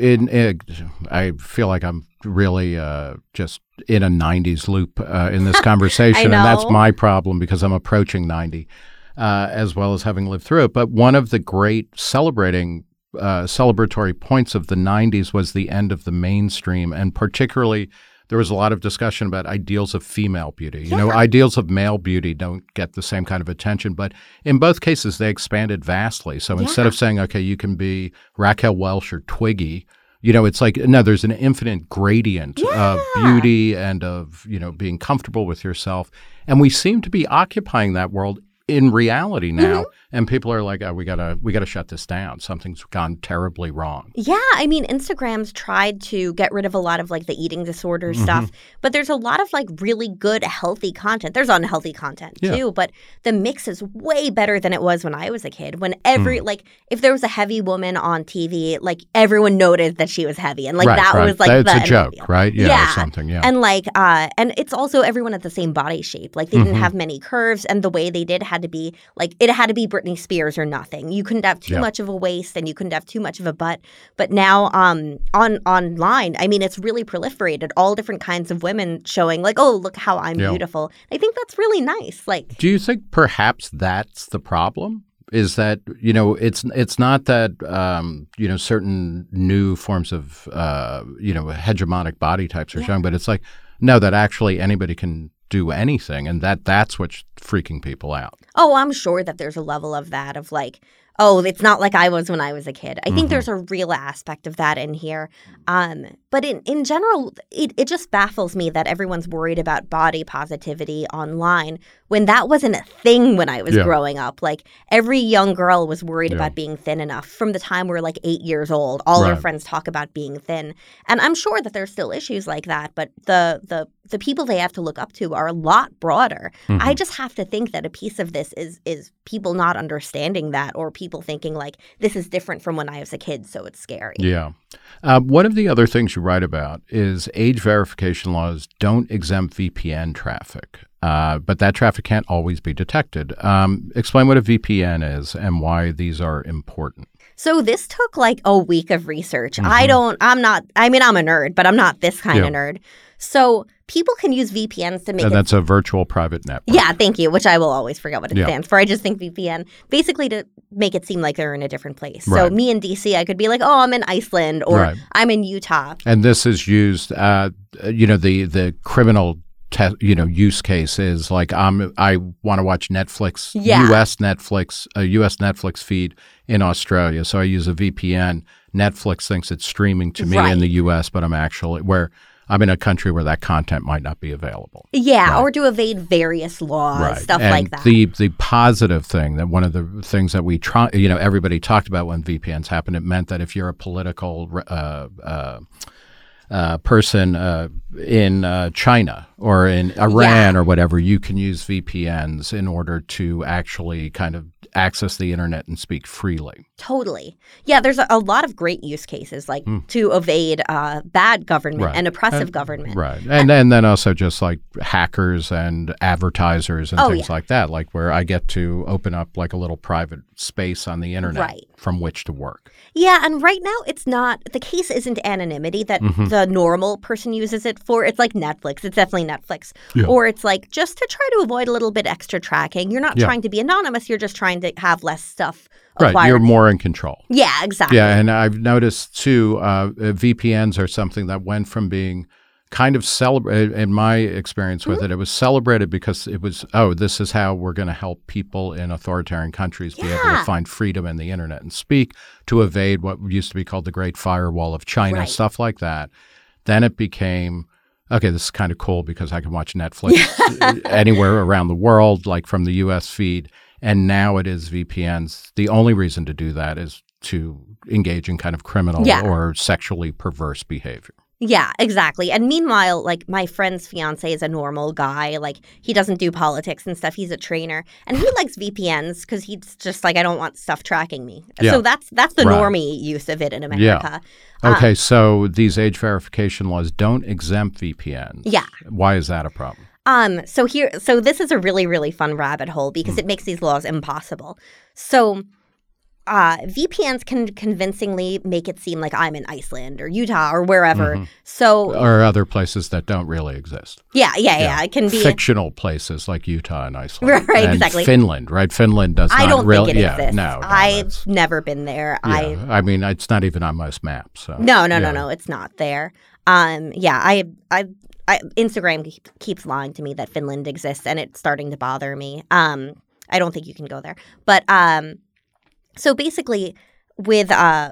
I feel like I'm really just in a 90s loop in this conversation. And that's my problem because I'm approaching 90 as well as having lived through it. But one of the great celebratory points of the 90s was the end of the mainstream. And particularly, there was a lot of discussion about ideals of female beauty. You know, ideals of male beauty don't get the same kind of attention. But in both cases, they expanded vastly. So instead of saying, okay, you can be Raquel Welch or Twiggy, you know, it's like, no, there's an infinite gradient of beauty and of, you know, being comfortable with yourself. And we seem to be occupying that world in reality now. And people are like, oh, we gotta shut this down. Something's gone terribly wrong. Yeah, I mean, Instagram's tried to get rid of a lot of like the eating disorder stuff, but there's a lot of like really good, healthy content. There's unhealthy content too, but the mix is way better than it was when I was a kid. When like if there was a heavy woman on TV, like everyone noticed that she was heavy, and like that was like that's a joke, right? Or something. Yeah, and like and it's also everyone had the same body shape. Like they didn't have many curves, and the way they did had to be like it had to be Britney Spears or nothing. You couldn't have too much of a waist and you couldn't have too much of a butt. But now online, I mean, it's really proliferated. All different kinds of women showing like, oh, look how I'm beautiful. I think that's really nice. Like, do you think perhaps that's the problem? Is that, you know, it's not that, you know, certain new forms of, you know, hegemonic body types are showing, but it's like, no, that actually anybody can do anything, and that's what's freaking people out. Oh, I'm sure that there's a level of that, of like, oh, it's not like I was when I was a kid. I think there's a real aspect of that in here. But in general, it just baffles me that everyone's worried about body positivity online when that wasn't a thing when I was growing up. Like, every young girl was worried about being thin enough. From the time we were like 8 years old, all our friends talk about being thin. And I'm sure that there's still issues like that, but the people they have to look up to are a lot broader. I just have to think that a piece of this is people not understanding that, or people thinking like, this is different from when I was a kid, so it's scary. Yeah. One of the other things you write about is age verification laws don't exempt VPN traffic, but that traffic can't always be detected. Explain what a VPN is and why these are important. So this took like a week of research. I'm a nerd, but I'm not this kind of nerd. So people can use VPNs to make and that's a virtual private network. Yeah, thank you, which I will always forget what it stands for. I just think VPN, basically to make it seem like they're in a different place. So me in D.C., I could be like, oh, I'm in Iceland, or I'm in Utah. And this is used, you know, the criminal use case is like I want to watch Netflix, U.S. Netflix, a U.S. Netflix feed in Australia. So I use a VPN. Netflix thinks it's streaming to me in the U.S., but I'm in a country where that content might not be available. Yeah, or to evade various laws, stuff like that. The positive thing, that one of the things that we try, you know, everybody talked about when VPNs happened, it meant that if you're a political person in China or in Iran or whatever, you can use VPNs in order to actually kind of access the internet and speak freely. Totally. Yeah, there's a lot of great use cases, like to evade bad government and oppressive government. Right. And then also just like hackers and advertisers and things like that, like where I get to open up like a little private space on the internet from which to work. Yeah, and right now it's not, the case isn't anonymity that the normal person uses it for. It's like Netflix. It's definitely Netflix. Yeah. Or it's like just to try to avoid a little bit extra tracking. You're not trying to be anonymous. You're just trying to have less stuff acquired. Right, you're more in control. Yeah, exactly. Yeah, and I've noticed too, VPNs are something that went from being kind of celebrated, in my experience with it was celebrated because it was, this is how we're going to help people in authoritarian countries be able to find freedom in the internet and speak, to evade what used to be called the Great Firewall of China, stuff like that. Then it became, okay, this is kind of cool because I can watch Netflix anywhere around the world, like from the U.S. feed. And now it is VPNs. The only reason to do that is to engage in kind of criminal or sexually perverse behavior. Yeah, exactly. And meanwhile, like my friend's fiance is a normal guy. Like he doesn't do politics and stuff. He's a trainer, and he likes VPNs because he's just like, I don't want stuff tracking me. Yeah. So that's the normie use of it in America. Yeah. Okay, so these age verification laws don't exempt VPNs. Yeah. Why is that a problem? So this is a really, really fun rabbit hole because it makes these laws impossible. So VPNs can convincingly make it seem like I'm in Iceland or Utah or wherever. So or other places that don't really exist. Yeah. It can be fictional places like Utah and Iceland. Right, and exactly. Finland, right? Finland does not I don't really. think it exists. No, I've never been there. Yeah, I mean, it's not even on most maps. So. No, it's not there. Instagram keeps lying to me that Finland exists, and it's starting to bother me. I don't think you can go there, but so basically, with crap.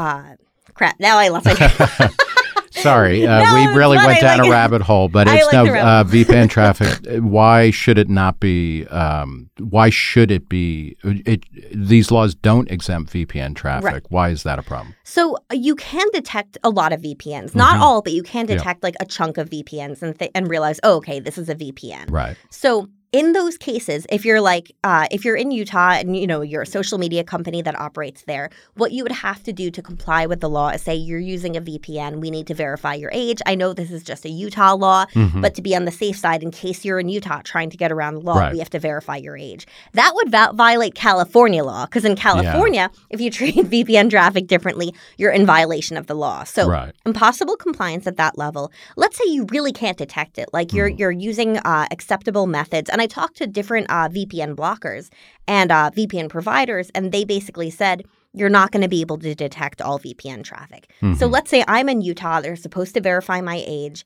Now I lost my. Sorry, we really went down a rabbit hole, but it's VPN traffic. Why should it not be? Why should it be? These laws don't exempt VPN traffic. Right. Why is that a problem? So you can detect a lot of VPNs, not all, but you can detect like a chunk of VPNs and realize, okay, this is a VPN. Right. So in those cases, if you're like, if you're in Utah and, you're a social media company that operates there, what you would have to do to comply with the law is say you're using a VPN. We need to verify your age. I know this is just a Utah law, but to be on the safe side, in case you're in Utah trying to get around the law, we have to verify your age. That would violate California law because in California, if you treat VPN traffic differently, you're in violation of the law. So impossible compliance at that level. Let's say you really can't detect it. Like you're using acceptable methods. And I talked to different VPN blockers and VPN providers, and they basically said, you're not going to be able to detect all VPN traffic. So let's say I'm in Utah. They're supposed to verify my age,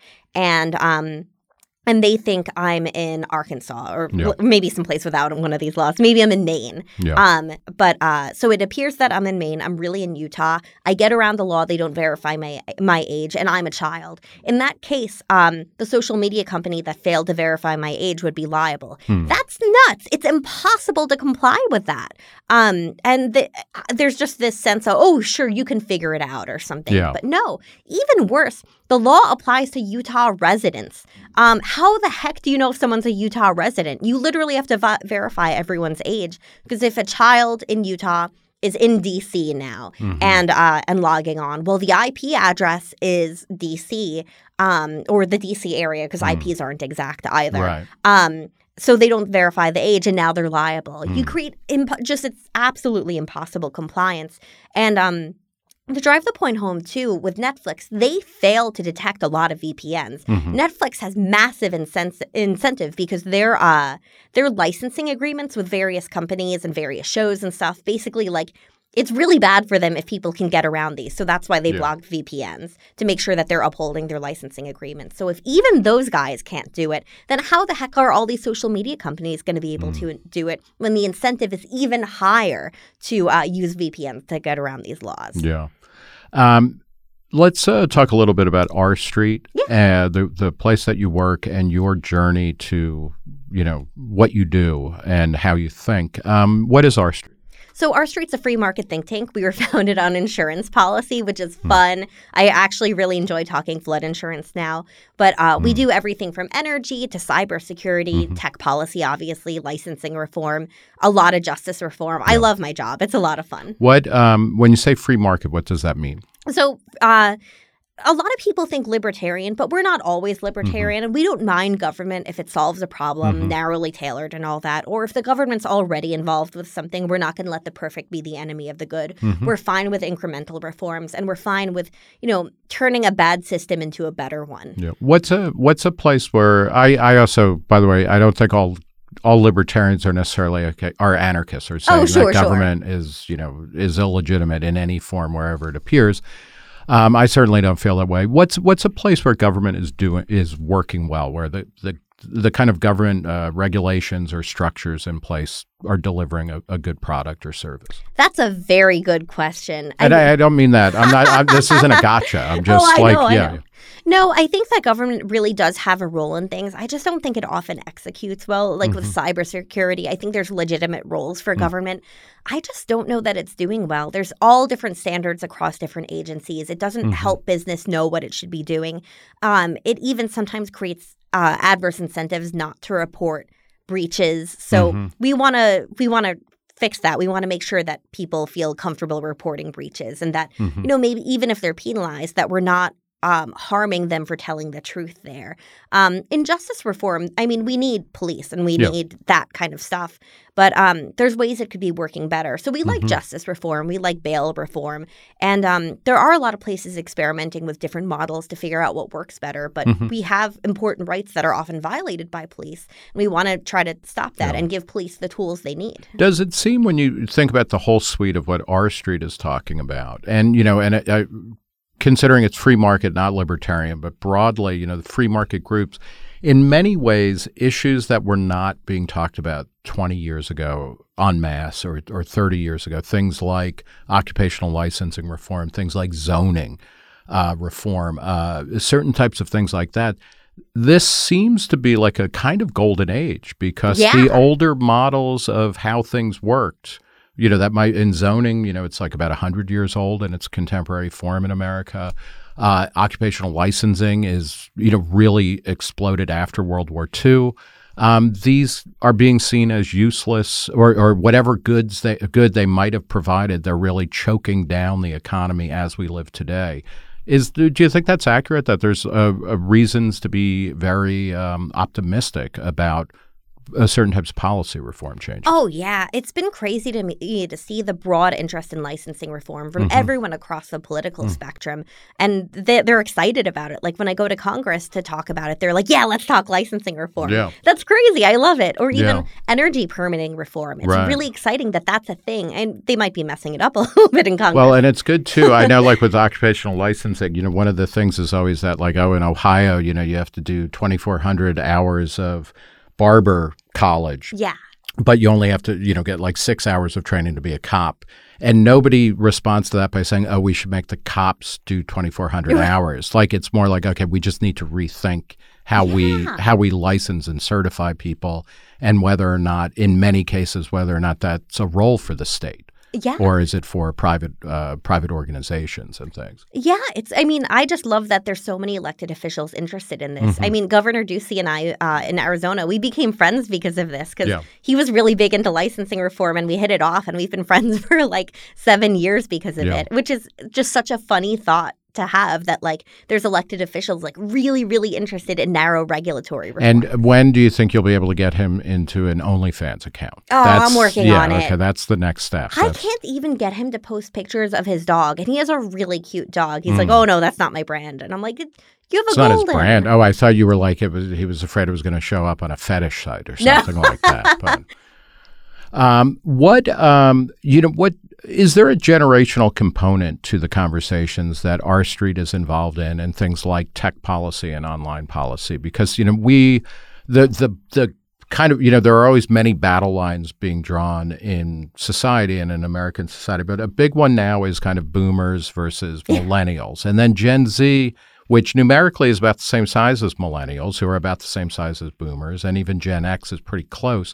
and they think I'm in Arkansas or maybe someplace without one of these laws. Maybe I'm in Maine. So it appears that I'm in Maine. I'm really in Utah. I get around the law. They don't verify my age, and I'm a child. In that case, the social media company that failed to verify my age would be liable. That's nuts. It's impossible to comply with that. There's just this sense of, oh, sure, you can figure it out or something. But no, even worse, the law applies to Utah residents. How the heck do you know if someone's a Utah resident? You literally have to verify everyone's age because if a child in Utah is in D.C. now and logging on, well, the IP address is D.C. Or the D.C. area because IPs aren't exact either. So they don't verify the age, and now they're liable. You create it's absolutely impossible compliance. And to drive the point home, too, with Netflix, they fail to detect a lot of VPNs. Netflix has massive incentive because their licensing agreements with various companies and various shows and stuff, basically, like, it's really bad for them if people can get around these. So that's why they blocked VPNs, to make sure that they're upholding their licensing agreements. So if even those guys can't do it, then how the heck are all these social media companies going to be able to do it when the incentive is even higher to use VPNs to get around these laws? Yeah. Let's talk a little bit about R Street, the place that you work and your journey to, what you do and how you think. What is R Street? So R Street's a free market think tank. We were founded on insurance policy, which is fun. I actually really enjoy talking flood insurance now. But we do everything from energy to cybersecurity, tech policy, obviously, licensing reform, a lot of justice reform. I love my job. It's a lot of fun. What when you say free market, what does that mean? So a lot of people think libertarian, but we're not always libertarian. And we don't mind government if it solves a problem, narrowly tailored and all that. Or if the government's already involved with something, we're not going to let the perfect be the enemy of the good. We're fine with incremental reforms, and we're fine with, turning a bad system into a better one. Yeah. What's a place where I also, by the way, I don't think all libertarians are necessarily are anarchists or saying that government is illegitimate in any form wherever it appears. I certainly don't feel that way. What's a place where government is working well, where the kind of government regulations or structures in place are delivering a good product or service? That's a very good question. And I don't mean that. I'm not. this isn't a gotcha. I'm just I know. No, I think that government really does have a role in things. I just don't think it often executes well. Like with cybersecurity, I think there's legitimate roles for government. I just don't know that it's doing well. There's all different standards across different agencies. It doesn't help business know what it should be doing. It even sometimes creates adverse incentives not to report breaches. So we want to fix that. We want to make sure that people feel comfortable reporting breaches, and that maybe even if they're penalized, that we're not harming them for telling the truth there. In justice reform, I mean, we need police and we need that kind of stuff. But there's ways it could be working better. So we like justice reform. We like bail reform. And there are a lot of places experimenting with different models to figure out what works better. But we have important rights that are often violated by police. And we want to try to stop that and give police the tools they need. Does it seem, when you think about the whole suite of what R Street is talking about, and, considering it's free market, not libertarian, but broadly, the free market groups, in many ways, issues that were not being talked about 20 years ago en masse or 30 years ago, things like occupational licensing reform, things like zoning reform, certain types of things like that. This seems to be like a kind of golden age, because the older models of how things worked, that might, in zoning, it's like about 100 years old in its contemporary form in America. Occupational licensing is, really exploded after World War II. These are being seen as useless, or whatever good they might have provided, they're really choking down the economy as we live today. Do you think that's accurate, that there's reasons to be very optimistic about certain types of policy reform changes? Oh, yeah. It's been crazy to me to see the broad interest in licensing reform from everyone across the political spectrum. And they're excited about it. Like when I go to Congress to talk about it, they're like, yeah, let's talk licensing reform. Yeah. That's crazy. I love it. Or even energy permitting reform. It's really exciting that that's a thing. And they might be messing it up a little bit in Congress. Well, and it's good, too. I know, like with occupational licensing, one of the things is always that, like, in Ohio, you have to do 2,400 hours of barber college. Yeah. But you only have to, get like 6 hours of training to be a cop. And nobody responds to that by saying, we should make the cops do 2,400 hours. Like, it's more like, okay, we just need to rethink how we license and certify people, and whether or not, in many cases, whether or not that's a role for the state. Yeah. Or is it for private organizations and things? Yeah. I just love that there's so many elected officials interested in this. Governor Ducey and I in Arizona, we became friends because of this, because he was really big into licensing reform, and we hit it off, and we've been friends for like 7 years because of it, which is just such a funny thought to have, that like there's elected officials like really, really interested in narrow regulatory reform. And when do you think you'll be able to get him into an OnlyFans account? I'm working on it. Okay, that's the next step. I can't even get him to post pictures of his dog, and he has a really cute dog. He's like, oh no, that's not my brand. And I'm like, you have it's a golden. Not his brand. Oh, I thought you were like, he was afraid it was going to show up on a fetish site or something like that. But what is there a generational component to the conversations that R Street is involved in, and things like tech policy and online policy? Because the kind of, there are always many battle lines being drawn in society and in American society, but a big one now is kind of boomers versus millennials, and then Gen Z, which numerically is about the same size as millennials, who are about the same size as boomers, and even Gen X is pretty close.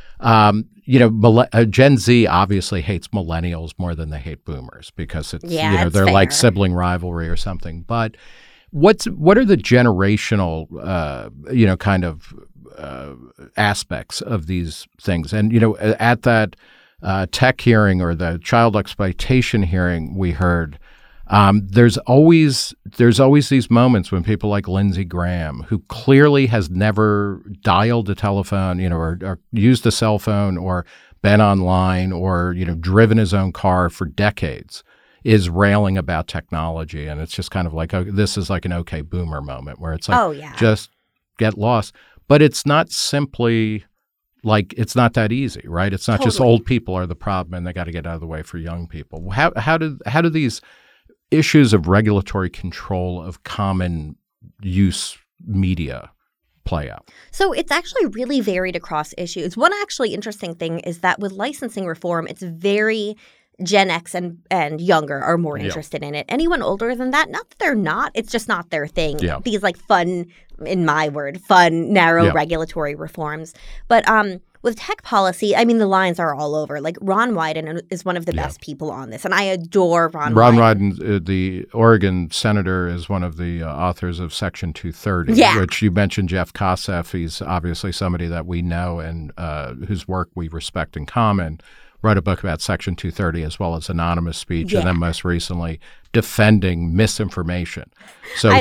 Gen Z obviously hates millennials more than they hate boomers, because it's they're fair. Like sibling rivalry or something. But what are the generational kind of aspects of these things? And at that tech hearing, or the child exploitation hearing we heard, there's always these moments when people like Lindsey Graham, who clearly has never dialed a telephone, or used a cell phone, or been online, or driven his own car for decades, is railing about technology. And it's just kind of like, this is like an okay boomer moment, where it's like, just get lost. But it's not simply like, it's not that easy, right? It's not just old people are the problem and they got to get out of the way for young people. How do these issues of regulatory control of common use media play out? So it's actually really varied across issues. One actually interesting thing is that with licensing reform, it's very Gen X and younger are more interested in it. Anyone older than that, not that they're not, it's just not their thing. Yeah. These like fun, in my word, fun, narrow regulatory reforms. But with tech policy, I mean, the lines are all over. Like Ron Wyden is one of the best people on this, and I adore Ron Wyden. Ron Wyden, the Oregon senator, is one of the authors of Section 230, which you mentioned Jeff Kosseff. He's obviously somebody that we know and whose work we respect in common. Wrote a book about Section 230 as well as anonymous speech, and then most recently defending misinformation. So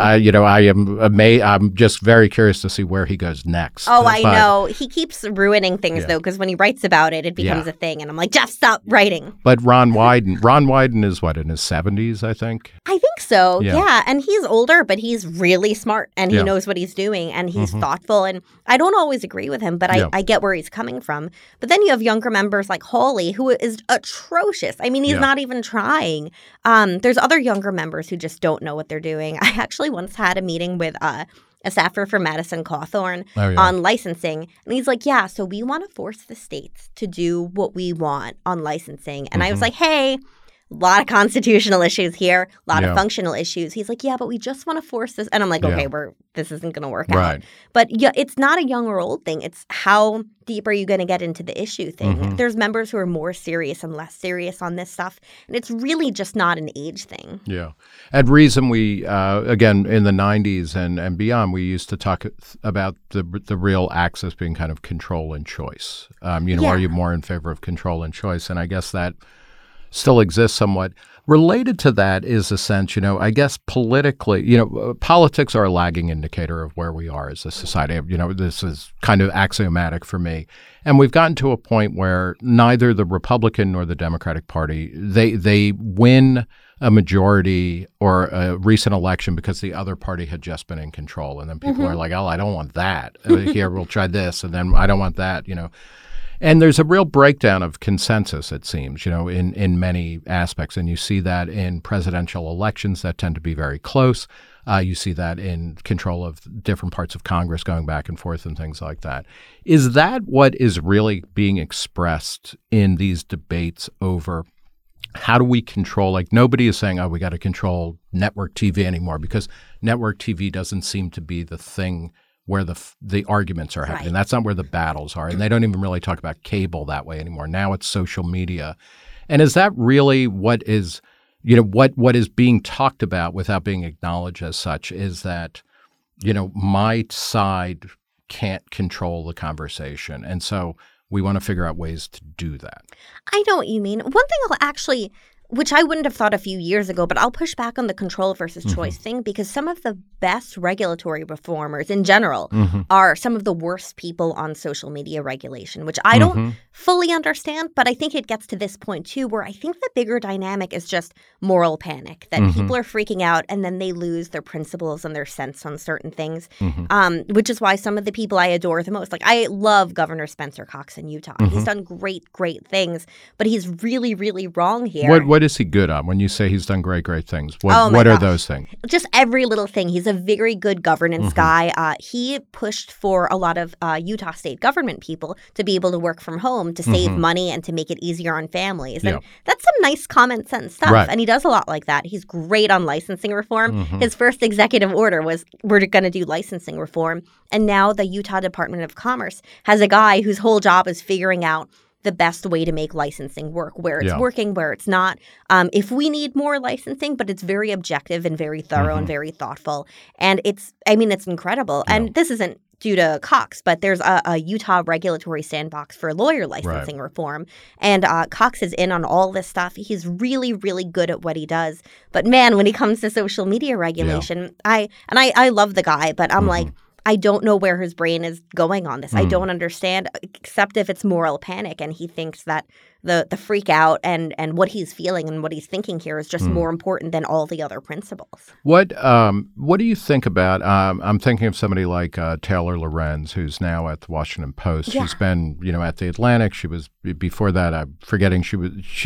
I'm just very curious to see where he goes next. Oh, I know. He keeps ruining things though, because when he writes about it, it becomes a thing, and I'm like, Jeff, stop writing. But Ron Wyden is what, in his 70s, I think? I think so. Yeah. And he's older, but he's really smart, and he knows what he's doing, and he's thoughtful. And I don't always agree with him, but I get where he's coming from. But then you have younger members like Hawley, who is atrocious. I mean, he's not even trying. There's other younger members who just don't know what they're doing. I actually once had a meeting with a staffer for Madison Cawthorn on licensing. And he's like, so we want to force the states to do what we want on licensing. And I was like, hey, a lot of constitutional issues here, a lot of functional issues. He's like, but we just want to force this. And I'm like, okay, this isn't going to work out. But it's not a young or old thing. It's how deep are you going to get into the issue thing. There's members who are more serious and less serious on this stuff. And it's really just not an age thing. Yeah. At Reason, we, again, in the 90s and beyond, we used to talk about the real axis being kind of control and choice. Are you more in favor of control and choice? And I guess that still exists somewhat. Related to that is a sense, I guess politically, politics are a lagging indicator of where we are as a society. This is kind of axiomatic for me. And we've gotten to a point where neither the Republican nor the Democratic Party, they win a majority or a recent election because the other party had just been in control. And then people are like, I don't want that. Here, we'll try this. And then I don't want that, And there's a real breakdown of consensus, it seems, in many aspects. And you see that in presidential elections that tend to be very close. You see that in control of different parts of Congress going back and forth and things like that. Is that what is really being expressed in these debates over how do we control? Like, nobody is saying, we got to control network TV anymore, because network TV doesn't seem to be the thing where the arguments are happening. That's not where the battles are. And they don't even really talk about cable that way anymore. Now it's social media. And is that really what is, what is being talked about without being acknowledged as such, is that, my side can't control the conversation. And so we want to figure out ways to do that. I know what you mean. One thing I'll actually, which I wouldn't have thought a few years ago, but I'll push back on the control versus choice thing, because some of the best regulatory reformers in general are some of the worst people on social media regulation, which I don't fully understand. But I think it gets to this point, too, where I think the bigger dynamic is just moral panic, that people are freaking out and then they lose their principles and their sense on certain things, which is why some of the people I adore the most, like I love Governor Spencer Cox in Utah. He's done great things, but he's really, really wrong here. What is he good on? When you say he's done great things, what are those things? Just every little thing. He's a very good governance guy. He pushed for a lot of Utah state government people to be able to work from home, to save money and to make it easier on families. And that's some nice common sense stuff. Right. And he does a lot like that. He's great on licensing reform. His first executive order was, we're going to do licensing reform. And now the Utah Department of Commerce has a guy whose whole job is figuring out the best way to make licensing work, where it's working, where it's not. If we need more licensing, but it's very objective and very thorough and very thoughtful. And it's incredible. And this isn't due to Cox, but there's a Utah regulatory sandbox for lawyer licensing reform. And Cox is in on all this stuff. He's really, really good at what he does. But man, when it comes to social media regulation, I love the guy, but I'm like, I don't know where his brain is going on this. I don't understand, except if it's moral panic and he thinks that the freak out and what he's feeling and what he's thinking here is just more important than all the other principles. What do you think about, I'm thinking of somebody like Taylor Lorenz, who's now at the Washington Post. She's been, at the Atlantic. She was, before that, I'm forgetting, she's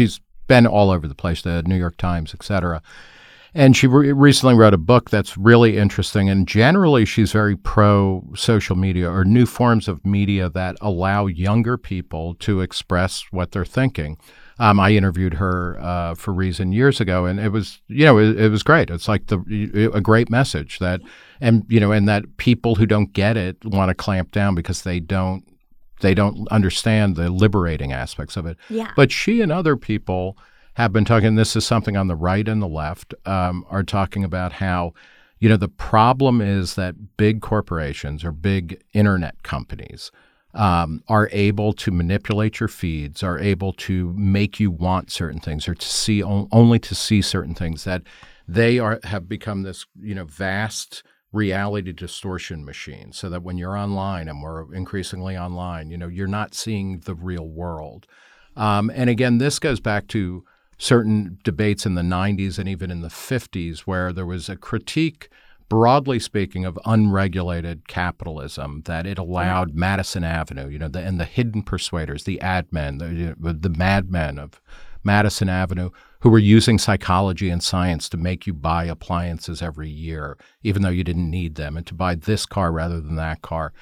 been all over the place, the New York Times, et cetera. And she recently wrote a book that's really interesting. And generally, she's very pro social media or new forms of media that allow younger people to express what they're thinking. I interviewed her for Reason years ago, and it was, it was great. It's like a great message that, and that people who don't get it want to clamp down because they don't understand the liberating aspects of it. Yeah. But she and other people have been talking, this is something on the right and the left, are talking about how, the problem is that big corporations or big internet companies are able to manipulate your feeds, are able to make you want certain things or to see only to see certain things, that they have become this, vast reality distortion machine, so that when you're online, and we're increasingly online, you're not seeing the real world. And again, this goes back to certain debates in the 90s and even in the 50s where there was a critique, broadly speaking, of unregulated capitalism, that it allowed Madison Avenue, and the hidden persuaders, the ad men, the madmen of Madison Avenue, who were using psychology and science to make you buy appliances every year, even though you didn't need them, and to buy this car rather than that car.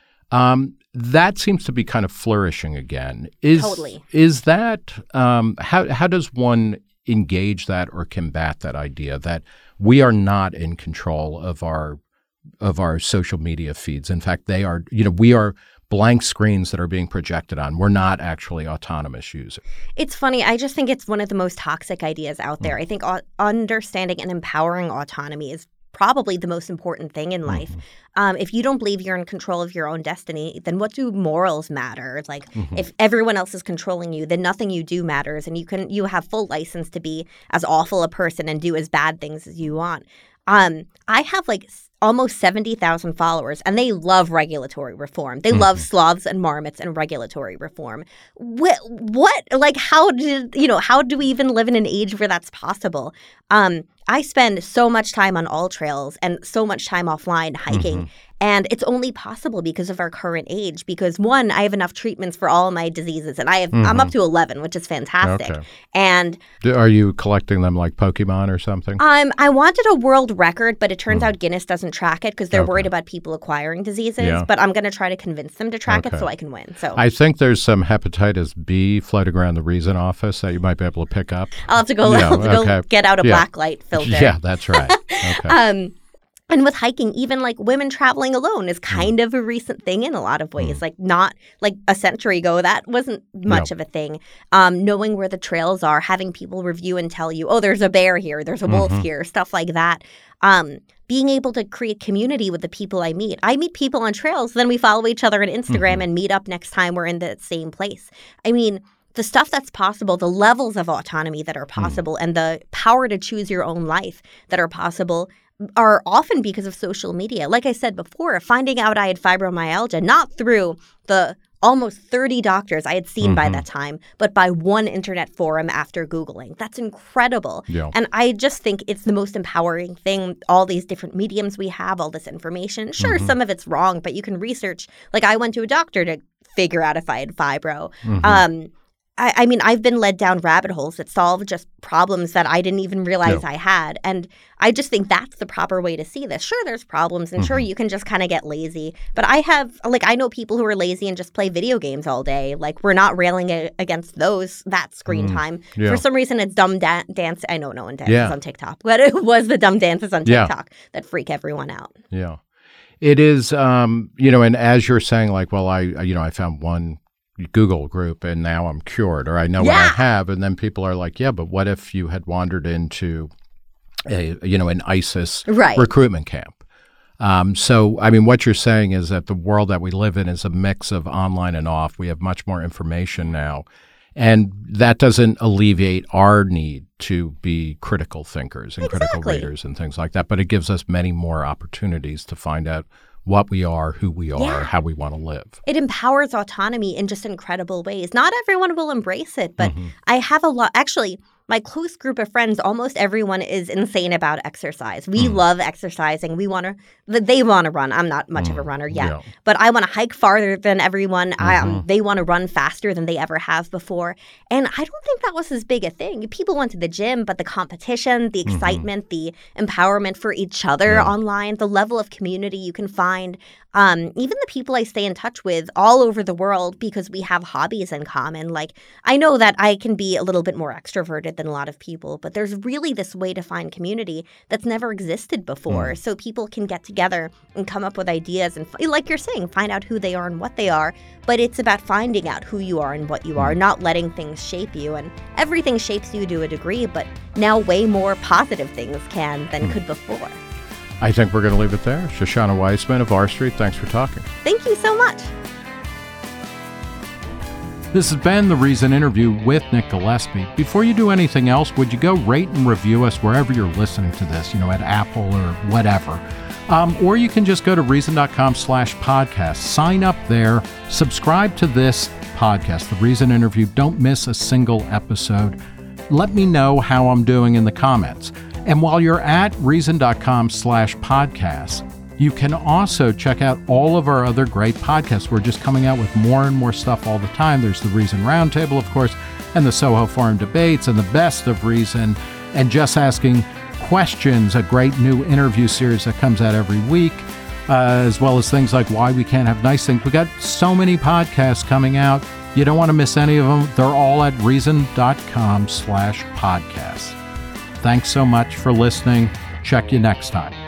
That seems to be kind of flourishing again. Totally. Is that how does one engage that or combat that idea that we are not in control of our social media feeds? In fact, they are. We are blank screens that are being projected on. We're not actually autonomous users. It's funny. I just think it's one of the most toxic ideas out there. I think understanding and empowering autonomy is probably the most important thing in life. If you don't believe you're in control of your own destiny, then what do morals matter? Like, if everyone else is controlling you, then nothing you do matters, and you have full license to be as awful a person and do as bad things as you want. I have almost 70,000 followers, and they love regulatory reform. They love sloths and marmots and regulatory reform. What? Like, how do we even live in an age where that's possible? I spend so much time on all trails and so much time offline hiking. And it's only possible because of our current age. Because one, I have enough treatments for all of my diseases, and I'm up to 11, which is fantastic. Okay. And are you collecting them like Pokemon or something? I wanted a world record, but it turns out Guinness doesn't track it because they're worried about people acquiring diseases. Yeah. But I'm going to try to convince them to track it so I can win. So I think there's some hepatitis B floating around the Reason office that you might be able to pick up. I'll have to go. Go get out a black light filter. Yeah, that's right. Okay. And with hiking, even women traveling alone is kind of a recent thing in a lot of ways. Not a century ago, that wasn't much of a thing. Knowing where the trails are, having people review and tell you, oh, there's a bear here, there's a wolf here, stuff like that. Being able to create community with the people I meet. I meet people on trails, then we follow each other on Instagram and meet up next time we're in the same place. I mean, the stuff that's possible, the levels of autonomy that are possible, and the power to choose your own life that are possible are often because of social media. Like I said before, finding out I had fibromyalgia, not through the almost 30 doctors I had seen by that time, but by one internet forum after Googling. That's incredible. Yeah. And I just think it's the most empowering thing, all these different mediums we have, all this information. Sure, some of it's wrong, but you can research. I went to a doctor to figure out if I had fibro. I mean, I've been led down rabbit holes that solve just problems that I didn't even realize I had. And I just think that's the proper way to see this. Sure, there's problems, and sure, you can just kind of get lazy. But I know people who are lazy and just play video games all day. We're not railing against that screen time. Yeah. For some reason, it's dumb dance. I know no one dances on TikTok, but it was the dumb dances on TikTok that freak everyone out. Yeah. It is, and as you're saying, I found one Google group and now I'm cured, or I know what I have. And then people are like, yeah, but what if you had wandered into an ISIS recruitment camp? So, I mean, what you're saying is that the world that we live in is a mix of online and off. We have much more information now. And that doesn't alleviate our need to be critical thinkers and critical readers and things like that. But it gives us many more opportunities to find out what we are, who we are, how we want to live. It empowers autonomy in just incredible ways. Not everyone will embrace it, but I have a lot. Actually, my close group of friends, almost everyone is insane about exercise. We love exercising. They want to run. I'm not much of a runner yet, but I want to hike farther than everyone. They want to run faster than they ever have before. And I don't think that was as big a thing. People went to the gym, but the competition, the excitement, the empowerment for each other online, the level of community you can find, even the people I stay in touch with all over the world because we have hobbies in common. Like, I know that I can be a little bit more extroverted than a lot of people, but there's really this way to find community that's never existed before. So people can get together and come up with ideas and, like you're saying, find out who they are and what they are. But it's about finding out who you are and what you are, not letting things shape you. And everything shapes you to a degree, but now way more positive things can than could before. I think we're going to leave it there. Shoshana Weissman of R Street, thanks for talking. Thank you so much. This has been The Reason Interview with Nick Gillespie. Before you do anything else, would you go rate and review us wherever you're listening to this, at Apple or whatever. Or you can just go to reason.com/podcast. Sign up there. Subscribe to this podcast, The Reason Interview. Don't miss a single episode. Let me know how I'm doing in the comments. And while you're at reason.com/podcast, you can also check out all of our other great podcasts. We're just coming out with more and more stuff all the time. There's the Reason Roundtable, of course, and the Soho Forum Debates, and the Best of Reason, and Just Asking Questions, a great new interview series that comes out every week, as well as things like Why We Can't Have Nice Things. We got so many podcasts coming out. You don't want to miss any of them. They're all at reason.com/podcast. Thanks so much for listening. Check you next time.